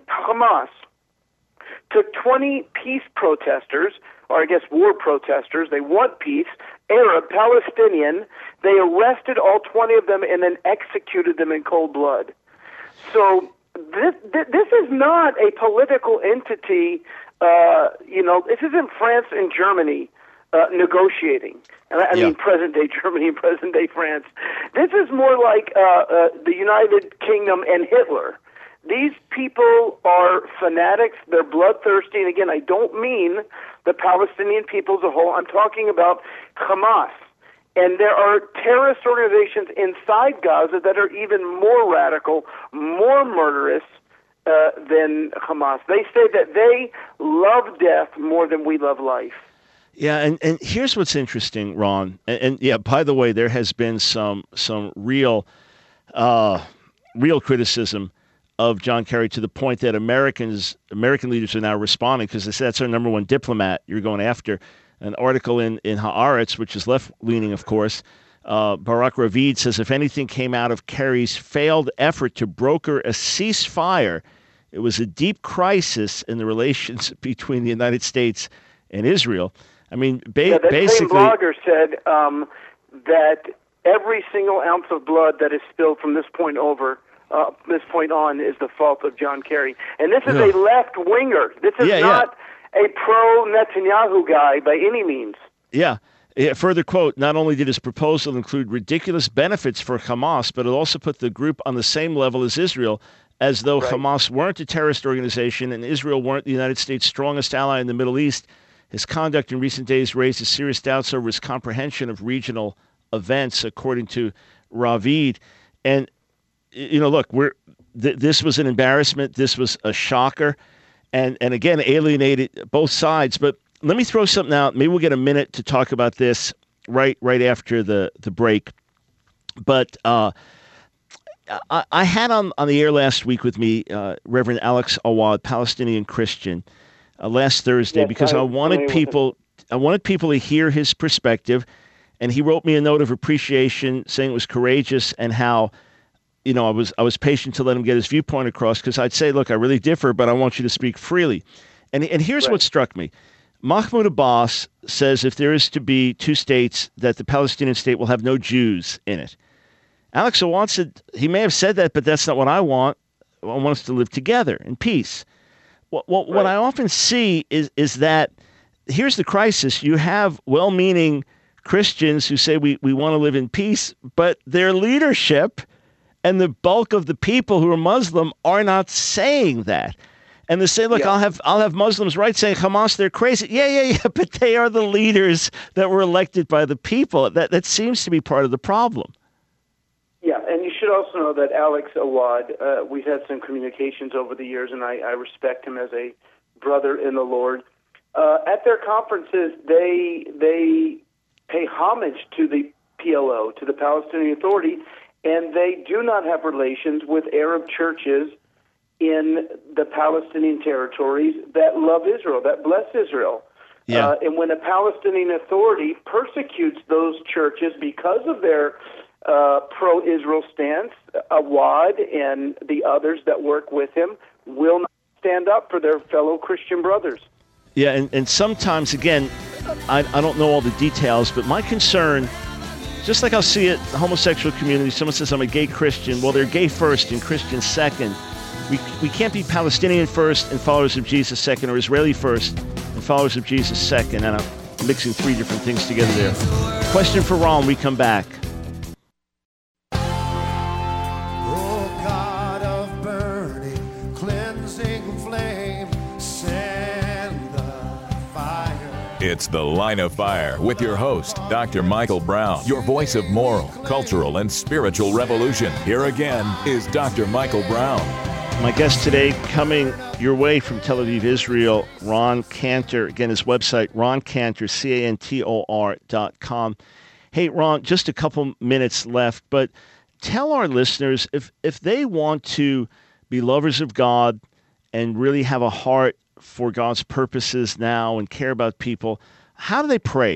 peace protesters, or I guess war protesters, they want peace, Arab, Palestinian, they arrested all 20 of them and then executed them in cold blood. So this is not a political entity, this isn't France and Germany negotiating. I mean present-day Germany and present-day France. This is more like the United Kingdom and Hitler. These people are fanatics, they're bloodthirsty, and again, I don't mean the Palestinian people as a whole, I'm talking about Hamas. And there are terrorist organizations inside Gaza that are even more radical, more murderous than Hamas. They say that they love death more than we love life. Yeah, and here's what's interesting, Ron. And yeah, by the way, there has been some real criticism of John Kerry to the point that American leaders are now responding because they say that's our number one diplomat you're going after. An article in Haaretz, which is left-leaning, of course, Barak Ravid says if anything came out of Kerry's failed effort to broker a ceasefire, it was a deep crisis in the relations between the United States and Israel. I mean, basically... same blogger said that every single ounce of blood that is spilled from this point on is the fault of John Kerry. And this is a left-winger. This is not a pro-Netanyahu guy by any means. Yeah. Further quote, not only did his proposal include ridiculous benefits for Hamas, but it also put the group on the same level as Israel, as though Hamas weren't a terrorist organization and Israel weren't the United States' strongest ally in the Middle East. His conduct in recent days raises serious doubts over his comprehension of regional events, according to Ravid. And, look, this was an embarrassment. This was a shocker. And again, alienated both sides. But let me throw something out. Maybe we'll get a minute to talk about this right after the break. But I had on the air last week with me Reverend Alex Awad, Palestinian Christian, last Thursday, because I wanted people to hear his perspective. And he wrote me a note of appreciation, saying it was courageous and how I was patient to let him get his viewpoint across, because I'd say, look, I really differ, but I want you to speak freely. And here's what struck me. Mahmoud Abbas says if there is to be two states, that the Palestinian state will have no Jews in it. Alex Awad said, he may have said that, but that's not what I want. I want us to live together in peace. What I often see is that here's the crisis. You have well-meaning Christians who say we want to live in peace, but their leadership and the bulk of the people who are Muslim are not saying that. And they say, look, I'll have Muslims saying Hamas, they're crazy. Yeah, but they are the leaders that were elected by the people. That seems to be part of the problem. Yeah, and you should also know that Alex Awad, we've had some communications over the years, and I respect him as a brother in the Lord. At their conferences, they pay homage to the PLO, to the Palestinian Authority, and they do not have relations with Arab churches in the Palestinian territories that love Israel, that bless Israel. Yeah. And when a Palestinian Authority persecutes those churches because of their pro-Israel stance, Awad and the others that work with him will not stand up for their fellow Christian brothers. Yeah, and sometimes, again, I don't know all the details, but my concern, just like I'll see it, the homosexual community, someone says I'm a gay Christian. Well, they're gay first and Christian second. We can't be Palestinian first and followers of Jesus second, or Israeli first and followers of Jesus second. And I'm mixing three different things together there. Question for Ron, we come back. It's The Line of Fire with your host, Dr. Michael Brown, your voice of moral, cultural, and spiritual revolution. Here again is Dr. Michael Brown. My guest today, coming your way from Tel Aviv, Israel, Ron Cantor. Again, his website, Ron Cantor, CANTOR.com. Hey, Ron, just a couple minutes left, but tell our listeners, if they want to be lovers of God and really have a heart for God's purposes now and care about people, how do they pray?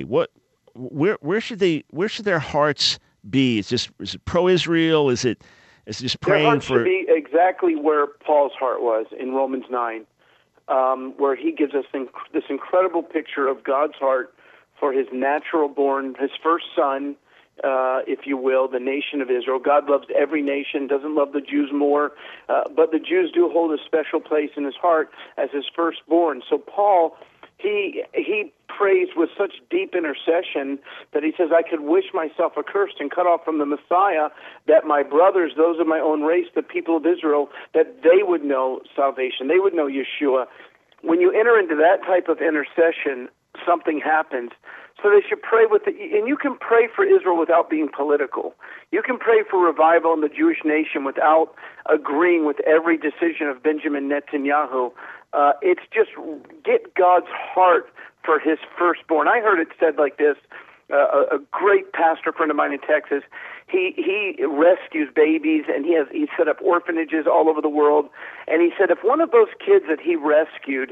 Where should their hearts be? Is it pro-Israel? Is it just praying their heart for? Should be exactly where Paul's heart was in Romans 9, where he gives us this incredible picture of God's heart for his natural born, his first son, if you will, the nation of Israel. God loves every nation, doesn't love the Jews more, but the Jews do hold a special place in his heart as his firstborn. So Paul, he prays with such deep intercession that he says, I could wish myself accursed and cut off from the Messiah, that my brothers, those of my own race, the people of Israel, that they would know salvation, they would know Yeshua. When you enter into that type of intercession, something happens. So they should pray and you can pray for Israel without being political. You can pray for revival in the Jewish nation without agreeing with every decision of Benjamin Netanyahu. It's just get God's heart for his firstborn. I heard it said like this, a great pastor friend of mine in Texas, he rescues babies, and he set up orphanages all over the world, and he said if one of those kids that he rescued,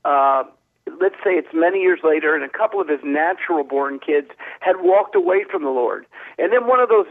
let's say it's many years later, and a couple of his natural-born kids had walked away from the Lord, and then one of those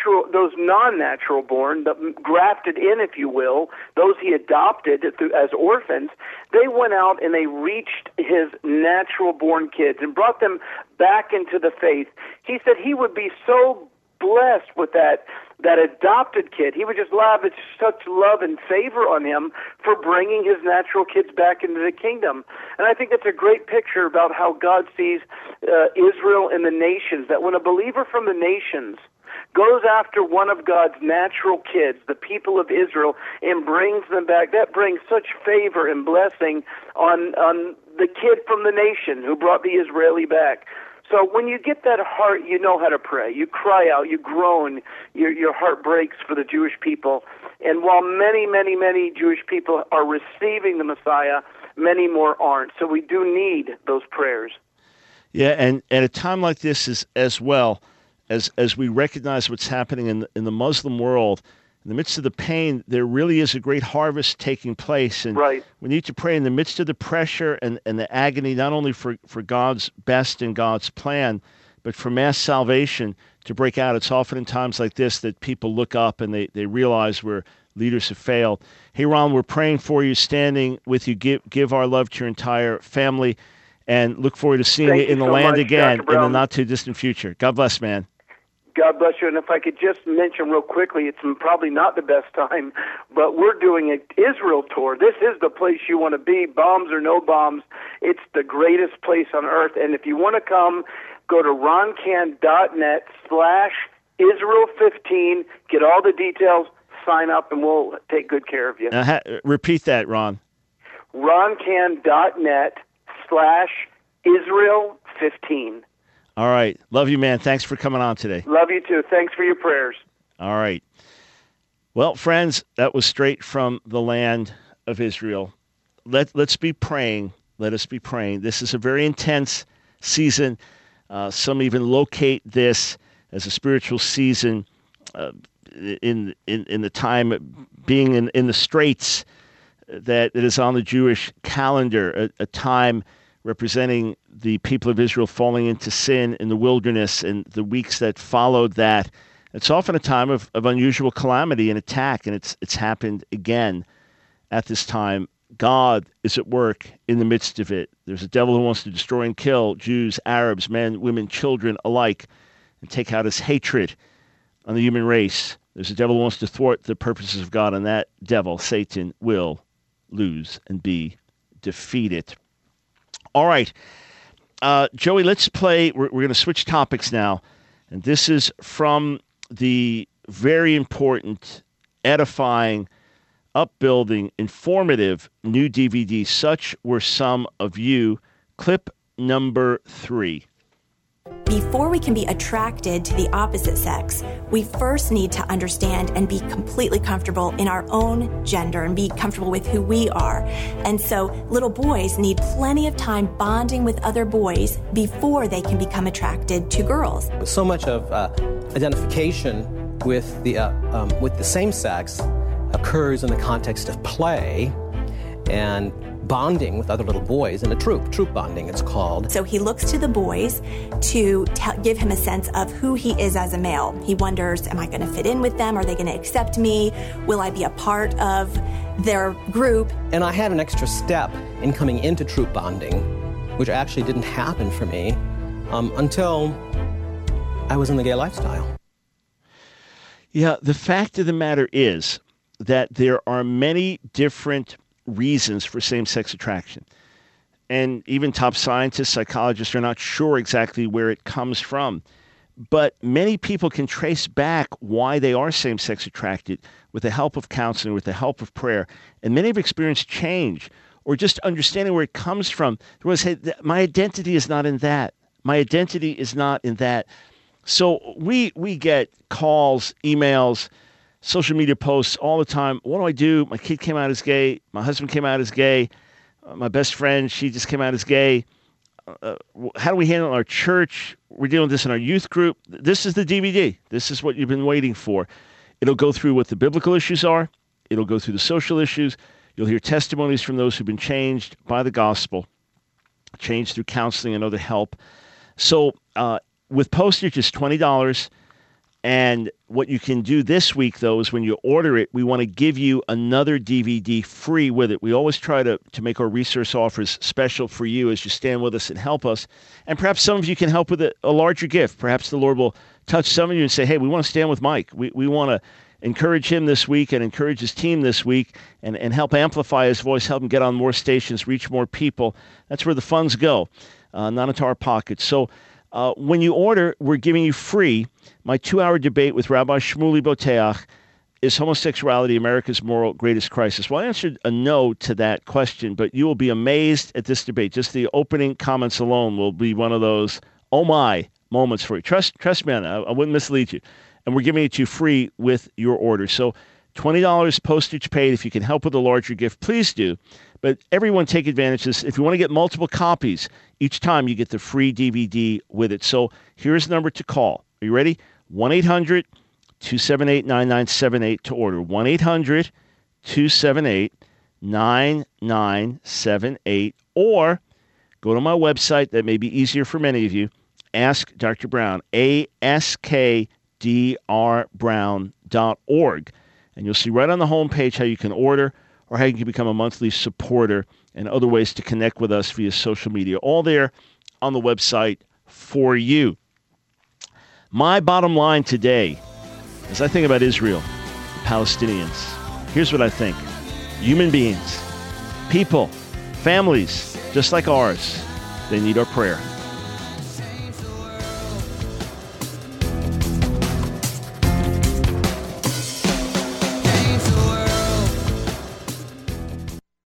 non-natural-born, grafted in, if you will, those he adopted as orphans, they went out and they reached his natural-born kids and brought them back into the faith. He said he would be so blessed with that adopted kid. He would just lavish such love and favor on him for bringing his natural kids back into the kingdom. And I think that's a great picture about how God sees Israel and the nations, that when a believer from the nations goes after one of God's natural kids, the people of Israel, and brings them back, that brings such favor and blessing on the kid from the nation who brought the Israeli back. So when you get that heart, you know how to pray. You cry out, you groan, your heart breaks for the Jewish people. And while many, many, many Jewish people are receiving the Messiah, many more aren't. So we do need those prayers. Yeah, and at a time like this as well, as we recognize what's happening in the Muslim world, in the midst of the pain, there really is a great harvest taking place. And right. We need to pray in the midst of the pressure and the agony, not only for God's best and God's plan, but for mass salvation to break out. It's often in times like this that people look up and they realize where leaders have failed. Hey, Ron, we're praying for you, standing with you. Give our love to your entire family, and look forward to seeing you in the land again in the not-too-distant future. God bless, man. God bless you. And if I could just mention real quickly, it's probably not the best time, but we're doing an Israel tour. This is the place you want to be, bombs or no bombs. It's the greatest place on earth. And if you want to come, go to roncan.net/Israel15, get all the details, sign up, and we'll take good care of you. Repeat that, Ron. roncan.net/Israel15. All right. Love you, man. Thanks for coming on today. Love you, too. Thanks for your prayers. All right. Well, friends, that was straight from the land of Israel. let's be praying. Let us be praying. This is a very intense season. Some even locate this as a spiritual season in the time being in the straits that it is on the Jewish calendar, a time representing the people of Israel falling into sin in the wilderness and the weeks that followed that. It's often a time of unusual calamity and attack, and it's happened again at this time. God is at work in the midst of it. There's a devil who wants to destroy and kill Jews, Arabs, men, women, children alike, and take out his hatred on the human race. There's a devil who wants to thwart the purposes of God, and that devil, Satan, will lose and be defeated. All right. Joey, let's play. We're going to switch topics now. And this is from the very important, edifying, upbuilding, informative new DVD, Such Were Some of You. Clip number 3. Before we can be attracted to the opposite sex, we first need to understand and be completely comfortable in our own gender and be comfortable with who we are. And so little boys need plenty of time bonding with other boys before they can become attracted to girls. So much of identification with the same sex occurs in the context of play and bonding with other little boys in a troop bonding, it's called. So he looks to the boys to give him a sense of who he is as a male. He wonders, am I going to fit in with them? Are they going to accept me? Will I be a part of their group? And I had an extra step in coming into troop bonding, which actually didn't happen for me until I was in the gay lifestyle. Yeah, the fact of the matter is that there are many different reasons for same-sex attraction. And even top scientists, psychologists are not sure exactly where it comes from. But many people can trace back why they are same-sex attracted with the help of counseling, with the help of prayer. And many have experienced change or just understanding where it comes from. They will say, my identity is not in that. My identity is not in that. So we get calls, emails, social media posts all the time. What do I do? My kid came out as gay. My husband came out as gay. My best friend, she just came out as gay. How do we handle our church? We're dealing with this in our youth group. This is the DVD. This is what you've been waiting for. It'll go through what the biblical issues are. It'll go through the social issues. You'll hear testimonies from those who've been changed by the gospel, changed through counseling and other help. So with postage, it's $20. And what you can do this week, though, is when you order it, we want to give you another DVD free with it. We always try to make our resource offers special for you as you stand with us and help us. And perhaps some of you can help with a larger gift. Perhaps the Lord will touch some of you and say, hey, we want to stand with Mike. We want to encourage him this week and encourage his team this week and help amplify his voice, help him get on more stations, reach more people. That's where the funds go, not into our pockets. So when you order, we're giving you free my 2-hour debate with Rabbi Shmuley Boteach, Is Homosexuality America's Moral Greatest Crisis? Well, I answered a no to that question, but you will be amazed at this debate. Just the opening comments alone will be one of those, oh my, moments for you. Trust me on that. I wouldn't mislead you. And we're giving it to you free with your order. So $20 postage paid. If you can help with a larger gift, please do. But everyone take advantage of this. If you want to get multiple copies, each time you get the free DVD with it. So here's the number to call. Are you ready? 1-800-278-9978 to order. 1-800-278-9978. Or go to my website. That may be easier for many of you. Ask Dr. Brown, askdrbrown.org. And you'll see right on the homepage how you can order or how you can become a monthly supporter and other ways to connect with us via social media. All there on the website for you. My bottom line today, as I think about Israel, the Palestinians, here's what I think. Human beings, people, families, just like ours, they need our prayer.